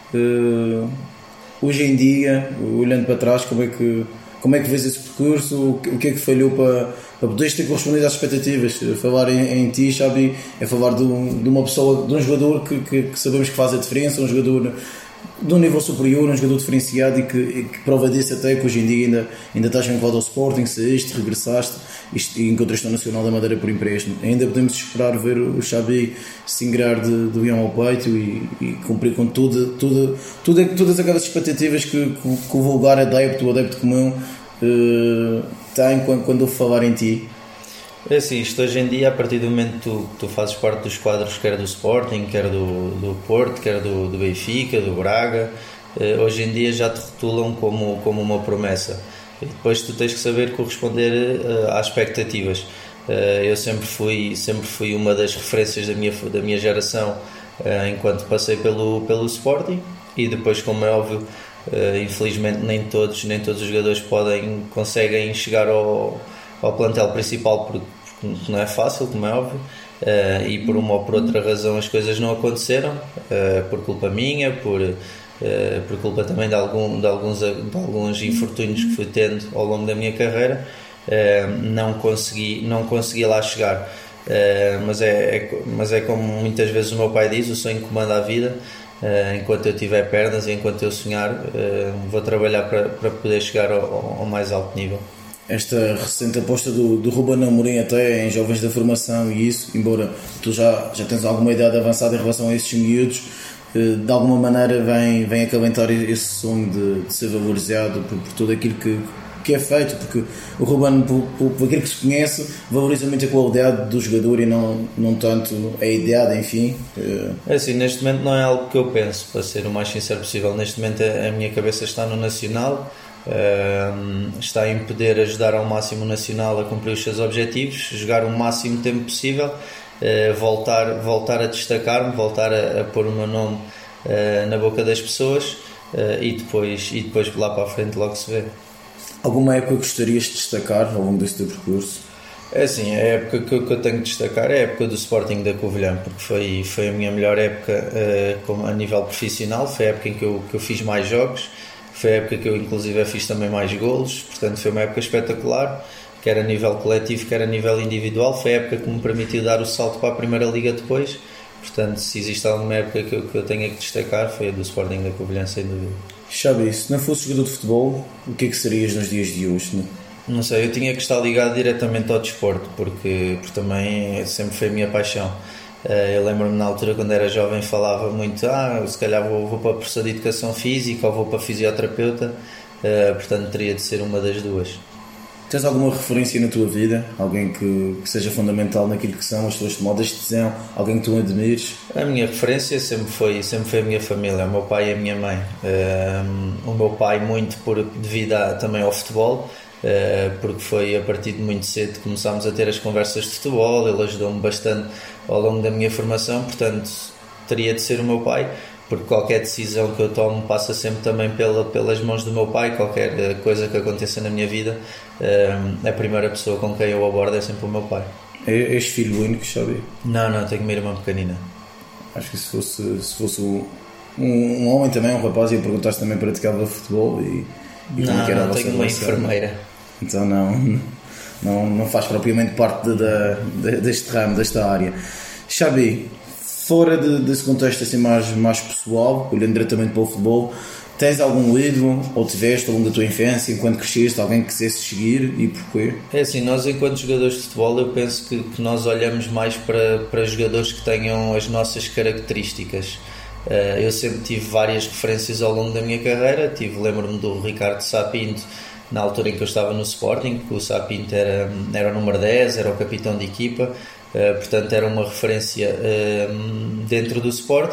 Uh, hoje em dia, olhando para trás, como é que, como é que vês esse percurso? O que é que falhou para, para poderes ter correspondido às expectativas? Falar em, em ti, Xabi, é falar de, um, de uma pessoa, de um jogador que, que, que sabemos que faz a diferença, um jogador de um nível superior, um jogador diferenciado, e que, e que prova disso até que hoje em dia ainda, ainda estás vinculado ao Sporting, saíste, regressaste e encontraste o Nacional da Madeira por empréstimo. Ainda podemos esperar ver o Xabi se ingrar de, de leão ao peito e, e cumprir com tudo, tudo, tudo, todas aquelas expectativas que, que, que o vulgar adepto, o adepto comum uh, tem quando, quando ouve falar em ti. É assim, isto hoje em dia, a partir do momento que tu, tu fazes parte dos quadros, quer do Sporting, quer do, do Porto, quer do, do Benfica, do Braga, eh, hoje em dia já te rotulam como, como uma promessa, e depois tu tens que saber corresponder eh, às expectativas. Eh, eu sempre fui, sempre fui uma das referências da minha, da minha geração eh, enquanto passei pelo, pelo Sporting, e depois, como é óbvio, eh, infelizmente nem todos, nem todos os jogadores podem, conseguem chegar ao ao plantel principal, porque, porque não é fácil, como é óbvio, uh, e por uma ou por outra razão as coisas não aconteceram, uh, por culpa minha, por, uh, por culpa também de, algum, de, alguns, de alguns infortúnios que fui tendo ao longo da minha carreira, uh, não, consegui, não consegui lá chegar. Uh, mas, é, é, mas é como muitas vezes o meu pai diz, o sonho comanda a vida. Uh, enquanto eu tiver pernas e enquanto eu sonhar, uh, vou trabalhar para, para poder chegar ao, ao mais alto nível. Esta recente aposta do, do Ruben Amorim até em jovens da formação e isso, embora tu já, já tens alguma idade avançada em relação a esses miúdos, de alguma maneira vem, vem acalentar esse sonho de, de ser valorizado por, por tudo aquilo que, que é feito, porque o Ruben, por, por, por aquilo que se conhece, valoriza muito a qualidade do jogador e não, não tanto a idade, enfim. É assim, neste momento não é algo que eu penso, para ser o mais sincero possível. Neste momento a, a minha cabeça está no Nacional. Uh, está em poder ajudar ao máximo o Nacional a cumprir os seus objetivos, jogar o máximo tempo possível, uh, voltar, voltar a destacar-me, voltar a, a pôr o meu nome uh, na boca das pessoas, uh, e, depois, e depois lá para a frente logo se vê. Alguma época gostarias de destacar ao longo deste teu percurso? É assim, a época que eu, que eu tenho de destacar é a época do Sporting da Covilhã, porque foi, foi a minha melhor época uh, como, a nível profissional, foi a época em que eu, que eu fiz mais jogos. Foi a época que eu inclusive fiz também mais golos, portanto foi uma época espetacular, quer a nível coletivo, quer a nível individual. Foi a época que me permitiu dar o salto para a Primeira Liga depois, portanto se existe alguma época que eu, que eu tenha que destacar, foi a do Sporting da Covilhã, sem dúvida. Xabi, se não fosse jogador de futebol, o que é que serias nos dias de hoje? Não? Não sei, eu tinha que estar ligado diretamente ao desporto, porque, porque também sempre foi a minha paixão. Eu lembro-me na altura, quando era jovem, falava muito, ah, se calhar vou, vou para a professor de Educação Física ou vou para a fisioterapeuta, uh, portanto teria de ser uma das duas. Tens alguma referência na tua vida? Alguém que, que seja fundamental naquilo que são as tuas tomadas de decisão? Alguém que tu admires? A minha referência sempre foi, sempre foi a minha família, o meu pai e a minha mãe. Uh, o meu pai muito por, devido a, também ao futebol, Uh, porque foi a partir de muito cedo que começámos a ter as conversas de futebol. Ele ajudou-me bastante ao longo da minha formação, portanto teria de ser o meu pai, porque qualquer decisão que eu tomo passa sempre também pela, pelas mãos do meu pai. Qualquer coisa que aconteça na minha vida, uh, a primeira pessoa com quem eu abordo é sempre o meu pai. És filho único, Xabi? Não, não, tenho uma irmã pequenina. Acho que se fosse, se fosse um, um homem também, um rapaz, ia perguntar-se também praticava futebol e, e não, como que era não, a vossa tenho uma relação. enfermeira. Então não, não, não faz propriamente parte de, de, deste ramo, desta área. Xabi, fora de, desse contexto assim mais, mais pessoal, olhando diretamente para o futebol, tens algum ídolo ou tiveste ao longo da tua infância, enquanto cresceste, alguém que quisesse seguir e porquê? É assim, nós enquanto jogadores de futebol eu penso que, que nós olhamos mais para, para jogadores que tenham as nossas características. Uh, eu sempre tive várias referências ao longo da minha carreira. Tive, lembro-me do Ricardo Sá Pinto, na altura em que eu estava no Sporting, que o Sá Pinto era, era o número dez, era o capitão de equipa, uh, portanto era uma referência uh, dentro do Sporting.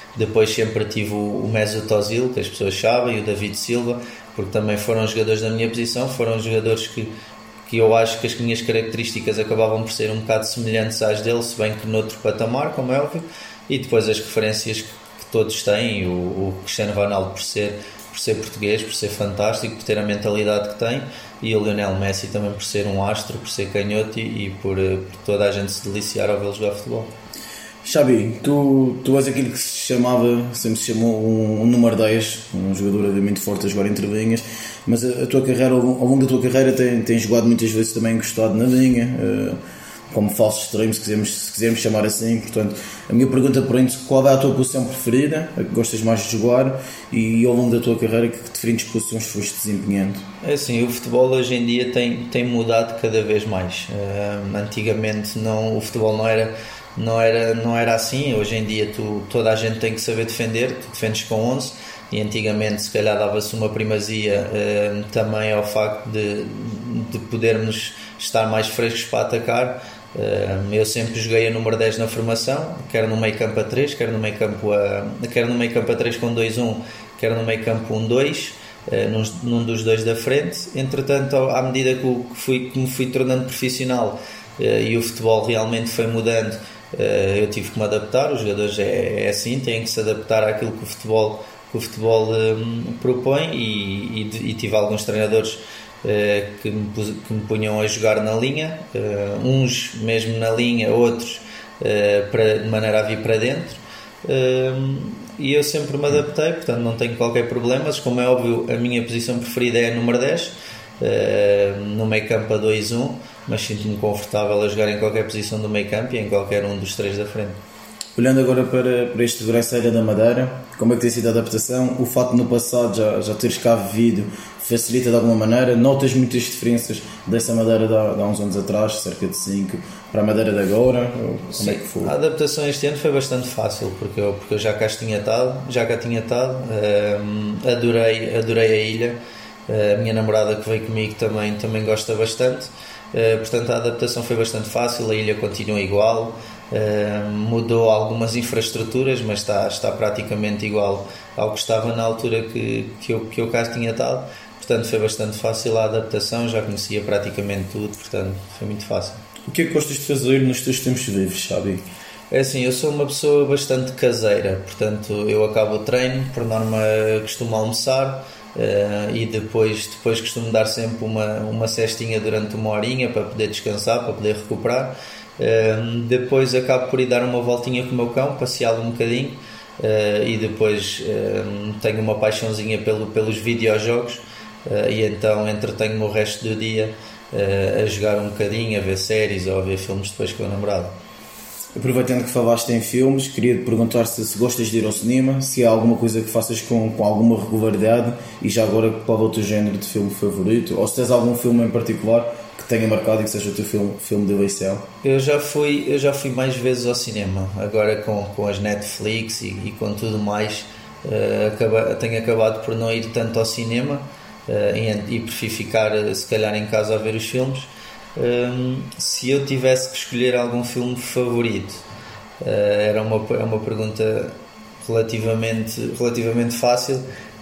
Depois sempre tive o, o Mesut Ozil, que as pessoas sabem, e o David Silva, porque também foram jogadores da minha posição, foram jogadores que, que eu acho que as minhas características acabavam por ser um bocado semelhantes às dele, se bem que noutro patamar, como é óbvio. E depois as referências que, que todos têm, o, o Cristiano Ronaldo por ser, por ser português, por ser fantástico, por ter a mentalidade que tem, e o Lionel Messi também por ser um astro, por ser canhoto e, e por, por toda a gente se deliciar ao vê-lo jogar futebol. Xabi, tu, tu és aquilo que se chamava, sempre se chamou um, um número dez, um jogador obviamente forte a jogar entre linhas, mas a, a tua carreira, ao longo da tua carreira tem, tem jogado muitas vezes também encostado na linha, uh, como falso extremo, se quisermos, se quisermos chamar assim. Portanto, a minha pergunta por isso, qual é a tua posição preferida, a que gostas mais de jogar, e ao longo da tua carreira que diferentes posições foste desempenhando? É assim, o futebol hoje em dia tem, tem mudado cada vez mais. Uh, antigamente não, o futebol não era Não era, não era assim. Hoje em dia tu, toda a gente tem que saber defender, tu defendes com onze, e antigamente se calhar dava-se uma primazia eh, também ao facto de, de podermos estar mais frescos para atacar. Eh, eu sempre joguei a número dez na formação, quer no meio campo a três, quer no meio campo a, quer no meio campo a três com dois um, quer no meio campo um dois, eh, num, num dos dois da frente. Entretanto, à medida que, que, fui, que me fui tornando profissional eh, e o futebol realmente foi mudando, eu tive que me adaptar. Os jogadores é, é assim, têm que se adaptar àquilo que o futebol, que o futebol um, propõe, e, e, e tive alguns treinadores uh, que, me, que me punham a jogar na linha, uh, uns mesmo na linha, outros uh, para, de maneira a vir para dentro, uh, e eu sempre me adaptei, portanto não tenho qualquer problema. Mas como é óbvio, a minha posição preferida é a número dez, uh, no meio campo a dois um, mas sinto-me confortável a jogar em qualquer posição do meio campo e em qualquer um dos três da frente. Olhando agora para, para este regresso à Ilha da Madeira, como é que tem sido a adaptação? O facto de no passado já, já teres cá vivido facilita de alguma maneira? Notas muitas diferenças dessa Madeira de há, de há uns anos atrás, cerca de cinco, para a Madeira de agora? Como Sim, é que foi? A adaptação este ano foi bastante fácil, porque eu, porque eu já cá tinha estado, já cá tinha estado, um, adorei, adorei a ilha, a minha namorada que veio comigo também, também gosta bastante. Uh, portanto a adaptação foi bastante fácil, a ilha continua igual, uh, mudou algumas infraestruturas, mas está, está praticamente igual ao que estava na altura que, que, eu, que eu cá tinha estado. Portanto foi bastante fácil a adaptação, já conhecia praticamente tudo, portanto foi muito fácil. O que é que gostas de fazer nos teus tempos livres, Xabi? É assim, eu sou uma pessoa bastante caseira, portanto eu acabo o treino, por norma costumo almoçar, Uh, e depois, depois costumo dar sempre uma, uma cestinha durante uma horinha para poder descansar, para poder recuperar. Uh, depois acabo por ir dar uma voltinha com o meu cão, passeá-lo um bocadinho, uh, e depois uh, tenho uma paixãozinha pelo, pelos videojogos, uh, e então entretenho-me o resto do dia uh, a jogar um bocadinho, a ver séries ou a ver filmes depois com a namorada. Aproveitando que falaste em filmes, queria te perguntar se, se gostas de ir ao cinema, se há alguma coisa que faças com, com alguma regularidade, e já agora qual é o teu género de filme favorito, ou se tens algum filme em particular que tenha marcado e que seja o teu filme, filme de eleição. Eu já fui, eu já fui mais vezes ao cinema, agora com, com as Netflix e, e com tudo mais, uh, acaba, tenho acabado por não ir tanto ao cinema, uh, e, e prefiro ficar se calhar em casa a ver os filmes. Um, se eu tivesse que escolher algum filme favorito, uh, era uma, é uma pergunta relativamente, relativamente fácil.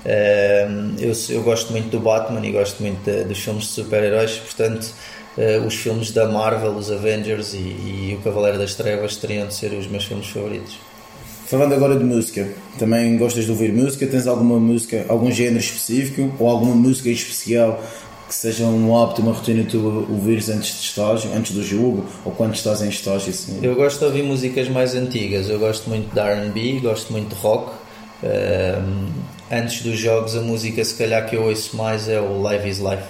Uh, eu, eu gosto muito do Batman e gosto muito de, dos filmes de super-heróis, portanto uh, os filmes da Marvel, os Avengers e, e o Cavaleiro das Trevas teriam de ser os meus filmes favoritos. Falando agora de música, também gostas de ouvir música? Tens alguma música, algum género específico ou alguma música em especial que seja um hábito, uma rotina que tu ouvires antes de estágio, antes do jogo, ou quando estás em estágio? Assim? Eu gosto de ouvir músicas mais antigas, eu gosto muito de R and B, gosto muito de rock. Um, antes dos jogos, a música se calhar que eu ouço mais é o Live is Life.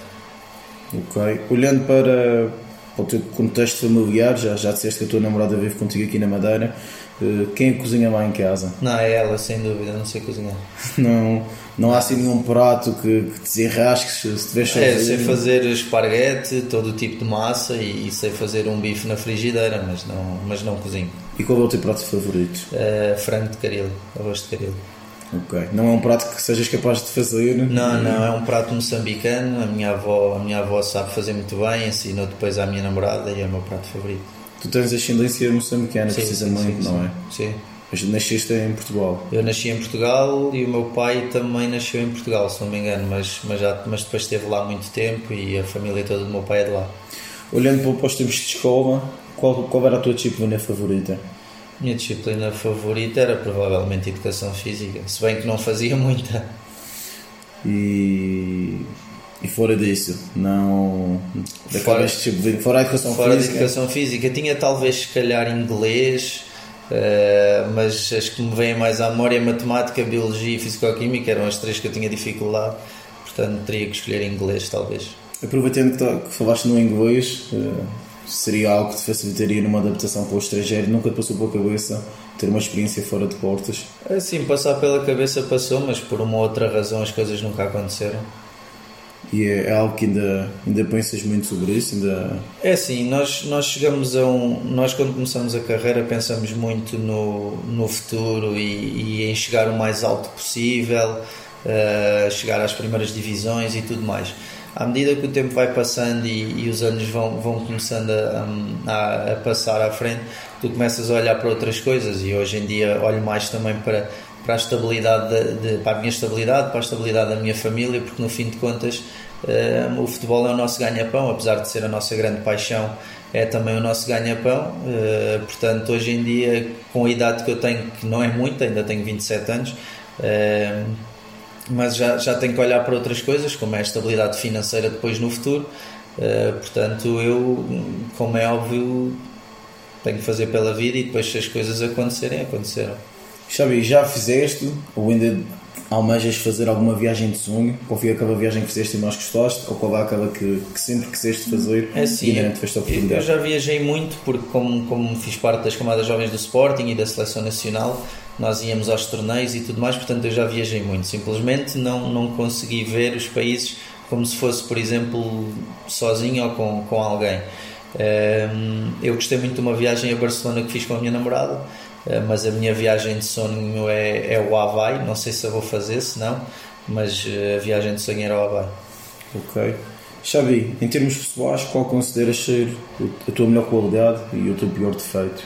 Ok. Olhando para, para o teu contexto familiar, já, já disseste que a tua namorada vive contigo aqui na Madeira, quem cozinha lá em casa? Não, é ela, sem dúvida, não sei cozinhar. Não, não há assim nenhum prato que, que te desenrasques se estiveres sozinho? É, sei fazer esparguete, todo o tipo de massa, e, e sei fazer um bife na frigideira, mas não, mas não cozinho. E qual é o teu prato favorito? Uh, frango de caril, arroz de caril. Ok, não é um prato que sejas capaz de fazer? Não, não, é um prato moçambicano, a minha avó, a minha avó sabe fazer muito bem, ensinou depois à minha namorada e é o meu prato favorito. Tu tens ascendência moçambicana, sim, precisamente, sim, sim, não é? Sim. Mas nasceste em Portugal? Eu nasci em Portugal e o meu pai também nasceu em Portugal, se não me engano, mas, mas, já, mas depois esteve lá há muito tempo e a família toda do meu pai é de lá. Olhando para os tempos de escola, qual, qual era a tua disciplina favorita? A minha disciplina favorita era provavelmente Educação Física, se bem que não fazia muita. E, e fora disso, não... Fora, fora a Educação fora Física? Fora Educação Física, tinha talvez se calhar inglês... Uh, mas as que me vêm mais à memória é matemática, biologia e fisicoquímica, eram as três que eu tinha dificuldade, portanto teria que escolher inglês talvez. Aproveitando que, que falaste no inglês, uh, seria algo que te facilitaria numa adaptação para o estrangeiro? Nunca te passou pela cabeça ter uma experiência fora de portas? Sim, passar pela cabeça passou, mas por uma outra razão as coisas nunca aconteceram. E é, é algo que ainda, ainda pensas muito sobre isso? Ainda... É assim, nós, nós chegamos a um... Nós quando começamos a carreira pensamos muito no, no futuro e, e em chegar o mais alto possível, uh, chegar às primeiras divisões e tudo mais. À medida que o tempo vai passando e, e os anos vão, vão começando a, a, a passar à frente, tu começas a olhar para outras coisas e hoje em dia olho mais também para... para a estabilidade de, de, para a minha estabilidade, para a estabilidade da minha família, porque no fim de contas uh, o futebol é o nosso ganha-pão, apesar de ser a nossa grande paixão, é também o nosso ganha-pão. Uh, portanto, hoje em dia, com a idade que eu tenho, que não é muita, ainda tenho vinte e sete anos, uh, mas já, já tenho que olhar para outras coisas, como é a estabilidade financeira depois no futuro. Uh, portanto, eu, como é óbvio, tenho que fazer pela vida e depois se as coisas acontecerem, aconteceram. Xabi, já fizeste ou ainda almejas fazer alguma viagem de sonho? Qual foi aquela viagem que fizeste e mais gostaste? Ou qual é aquela que, que sempre quiseste fazer é assim, e ainda não tiveste a oportunidade? Eu já viajei muito porque como, como fiz parte das camadas jovens do Sporting e da Seleção Nacional, nós íamos aos torneios e tudo mais, portanto eu já viajei muito. Simplesmente não, não consegui ver os países como se fosse, por exemplo, sozinho ou com, com alguém. Eu gostei muito de uma viagem a Barcelona que fiz com a minha namorada, mas a minha viagem de sonho é, é o Havaí. Não sei se eu vou fazer, se não, mas a viagem de sonho era o Havaí. Ok. Xabi, em termos pessoais, qual consideras ser a tua melhor qualidade e o teu pior defeito?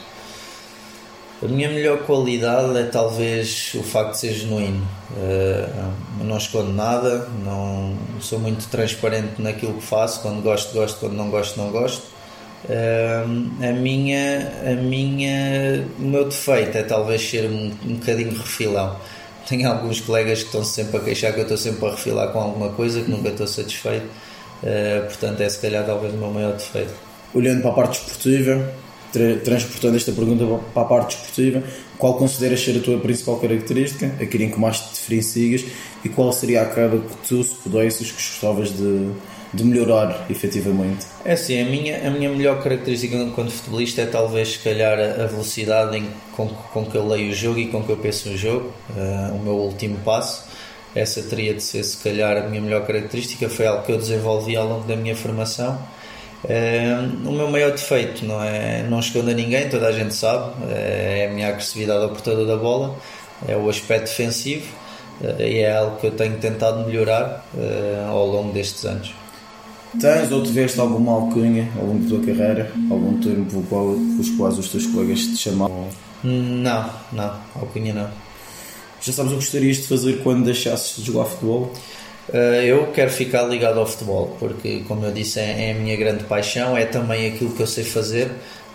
A minha melhor qualidade é talvez o facto de ser genuíno. Eu não escondo nada, não sou muito transparente naquilo que faço. Quando gosto, gosto, quando não gosto, não gosto. Uh, a minha, a minha, o meu defeito é talvez ser um, um bocadinho refilão. Tenho alguns colegas que estão sempre a queixar que eu estou sempre a refilar com alguma coisa, que nunca estou satisfeito. Uh, portanto, é se calhar talvez o meu maior defeito. Olhando para a parte esportiva, tra- transportando esta pergunta para a parte esportiva, qual consideras ser a tua principal característica, aquilo em que mais te diferencias, e qual seria aquela que tu, se pudesses, que gostavas de de melhorar efetivamente? É assim, a minha, a minha melhor característica enquanto futebolista é talvez se calhar a velocidade em, com, com que eu leio o jogo e com que eu penso no jogo, uh, o meu último passo. Essa teria de ser se calhar a minha melhor característica, foi algo que eu desenvolvi ao longo da minha formação. Uh, o meu maior defeito não é, não escondo a ninguém, toda a gente sabe, é a minha agressividade ao portador da bola, é o aspecto defensivo, uh, e é algo que eu tenho tentado melhorar uh, ao longo destes anos. Tens ou tiveste alguma alcunha ao longo da tua carreira? Algum termo pelo qual, pelos quais os teus colegas te chamavam? Não, não, alcunha não. Já sabes o que gostarias de fazer quando deixasses de jogar futebol? Uh, eu quero ficar ligado ao futebol, porque como eu disse é, é a minha grande paixão, é também aquilo que eu sei fazer.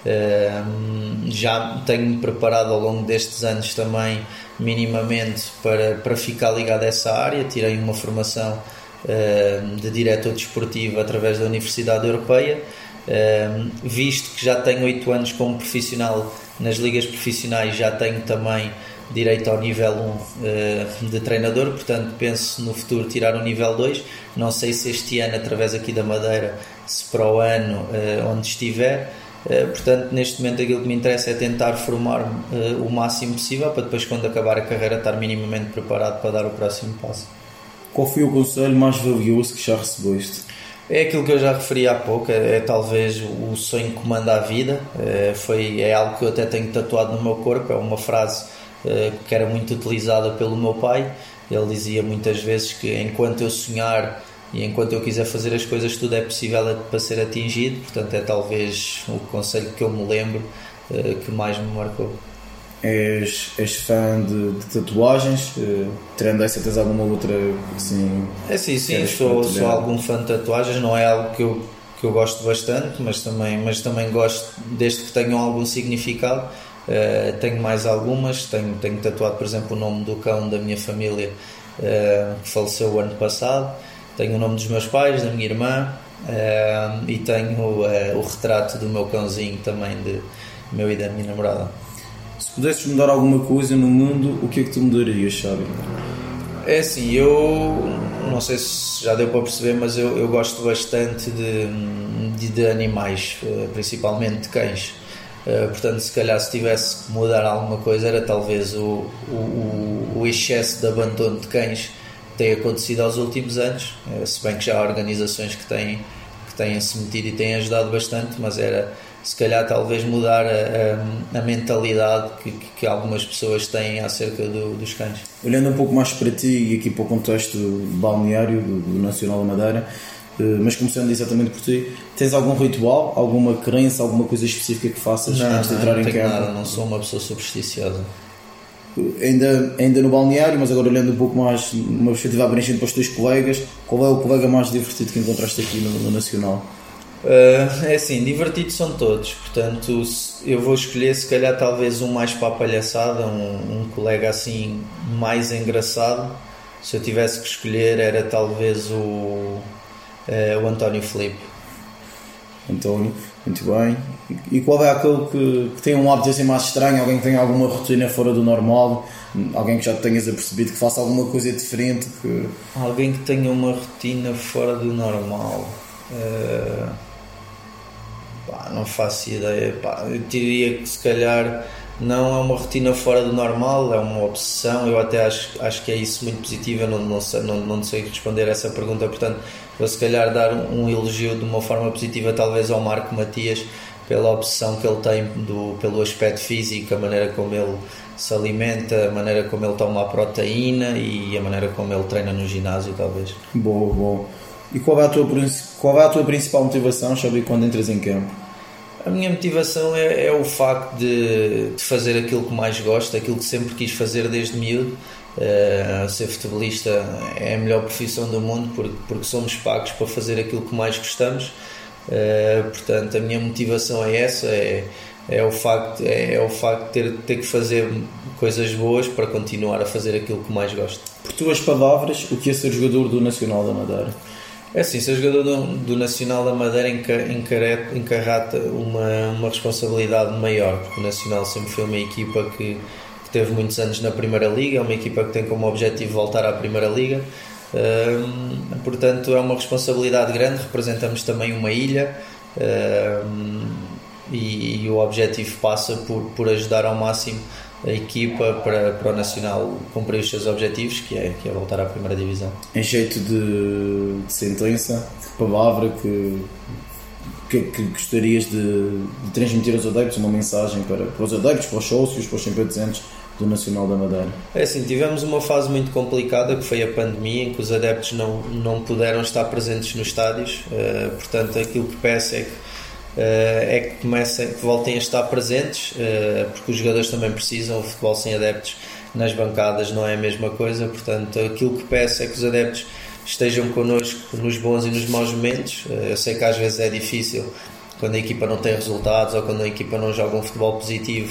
Uh, já tenho-me preparado ao longo destes anos também minimamente para, para ficar ligado a essa área. Tirei uma formação de diretor desportivo através da Universidade Europeia, visto que já tenho oito anos como profissional nas ligas profissionais, já tenho também direito ao nível um de treinador, portanto penso no futuro tirar o nível dois, não sei se este ano através aqui da Madeira, se para o ano onde estiver, portanto neste momento aquilo que me interessa é tentar formar-me o máximo possível para depois quando acabar a carreira estar minimamente preparado para dar o próximo passo. Qual foi o conselho mais valioso que já recebeste? É aquilo que eu já referi há pouco, é, é talvez o sonho que comanda a vida, é, foi, é algo que eu até tenho tatuado no meu corpo, é uma frase é, que era muito utilizada pelo meu pai. Ele dizia muitas vezes que enquanto eu sonhar e enquanto eu quiser fazer as coisas, tudo é possível para ser atingido, portanto é talvez o conselho que eu me lembro é, que mais me marcou. És, és fã de, de tatuagens? Uh, Terendo aí certeza alguma outra assim? É sim, sim, sou, sou algum fã de tatuagens, não é algo que eu, que eu gosto bastante, mas também, mas também gosto desde que tenham algum significado. Uh, tenho mais algumas, tenho, tenho tatuado por exemplo o nome do cão da minha família uh, que faleceu o ano passado, tenho o nome dos meus pais, da minha irmã uh, e tenho uh, o retrato do meu cãozinho também, de meu e da minha namorada. Se pudesses mudar alguma coisa no mundo, o que é que tu mudarias, Xabi? É assim, eu não sei se já deu para perceber, mas eu, eu gosto bastante de, de, de animais, principalmente de cães. Uh, portanto, se calhar se tivesse que mudar alguma coisa era talvez o, o, o excesso de abandono de cães que tem acontecido aos últimos anos, uh, se bem que já há organizações que têm, que têm se metido e têm ajudado bastante, mas era se calhar talvez mudar a, a, a mentalidade que, que algumas pessoas têm acerca do, dos cães. Olhando um pouco mais para ti e aqui para o contexto balneário do, do Nacional da Madeira, mas começando exatamente por ti, tens algum ritual, alguma crença, alguma coisa específica que faças não, antes de entrar não em tenho campo? Nada, não sou uma pessoa supersticiosa. Ainda, ainda no balneário, mas agora olhando um pouco mais, uma perspectiva abrangente para os teus colegas, qual é o colega mais divertido que encontraste aqui no, no Nacional? Uh, é assim, divertidos são todos, portanto eu vou escolher se calhar talvez um mais para a palhaçada, um, um colega assim mais engraçado. Se eu tivesse que escolher era talvez o, uh, o António Filipe. António, muito bem. E qual é aquele que, que tem um hábito assim mais estranho, alguém que tem alguma rotina fora do normal, alguém que já tenhas apercebido que faça alguma coisa diferente? Que... Alguém que tenha uma rotina fora do normal... Uh... Pá, não faço ideia. Pá, eu diria que se calhar não é uma rotina fora do normal, é uma obsessão. Eu até acho, acho que é isso muito positivo. Eu não, não, sei, não, não sei responder a essa pergunta, portanto vou se calhar dar um, um elogio de uma forma positiva talvez ao Marco Matias pela obsessão que ele tem do, pelo aspecto físico, a maneira como ele se alimenta, a maneira como ele toma a proteína e a maneira como ele treina no ginásio talvez. Boa, boa. E qual é a tua, qual é a tua principal motivação, Xabi, quando entras em campo? A minha motivação é, é o facto de, de fazer aquilo que mais gosto, aquilo que sempre quis fazer desde miúdo. Uh, ser futebolista é a melhor profissão do mundo porque, porque somos pagos para fazer aquilo que mais gostamos. Uh, portanto, a minha motivação é essa, é, é o facto, é, é o facto de ter, ter que fazer coisas boas para continuar a fazer aquilo que mais gosto. Por tuas palavras, o que é ser jogador do Nacional da Madeira? É assim, ser jogador do, do Nacional da Madeira encarreta, encarreta uma, uma responsabilidade maior, porque o Nacional sempre foi uma equipa que, que teve muitos anos na Primeira Liga, é uma equipa que tem como objetivo voltar à Primeira Liga, hum, portanto é uma responsabilidade grande, representamos também uma ilha, hum, e, e o objetivo passa por, por ajudar ao máximo a equipa para, para o Nacional cumprir os seus objetivos, que é, que é voltar à primeira divisão. Em jeito de, de sentença, que palavra que, que, que gostarias de, de transmitir aos adeptos, uma mensagem para, para os adeptos, para os sócios, para os simpatizantes do Nacional da Madeira? É assim, tivemos uma fase muito complicada que foi a pandemia, em que os adeptos não, não puderam estar presentes nos estádios, uh, portanto aquilo que peço é que Uh, é que comecem, que voltem a estar presentes, uh, porque os jogadores também precisam. O futebol sem adeptos nas bancadas não é a mesma coisa, portanto aquilo que peço é que os adeptos estejam connosco nos bons e nos maus momentos. Uh, eu sei que às vezes é difícil quando a equipa não tem resultados ou quando a equipa não joga um futebol positivo,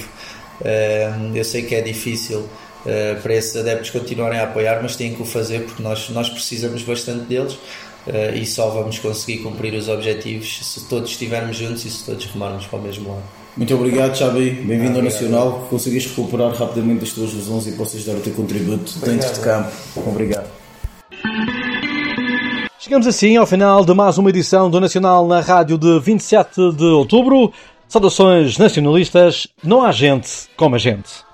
uh, eu sei que é difícil uh, para esses adeptos continuarem a apoiar, mas têm que o fazer porque nós, nós precisamos bastante deles. Uh, e só vamos conseguir cumprir os objetivos se todos estivermos juntos e se todos remarmos para o mesmo lado. Muito obrigado, Xabi, bem-vindo ah, ao Nacional, que conseguis recuperar rapidamente as tuas lesões e possas dar o teu contributo obrigado, dentro de campo. Obrigado. Chegamos assim ao final de mais uma edição do Nacional na rádio de vinte e sete de outubro. Saudações nacionalistas, não há gente como a gente.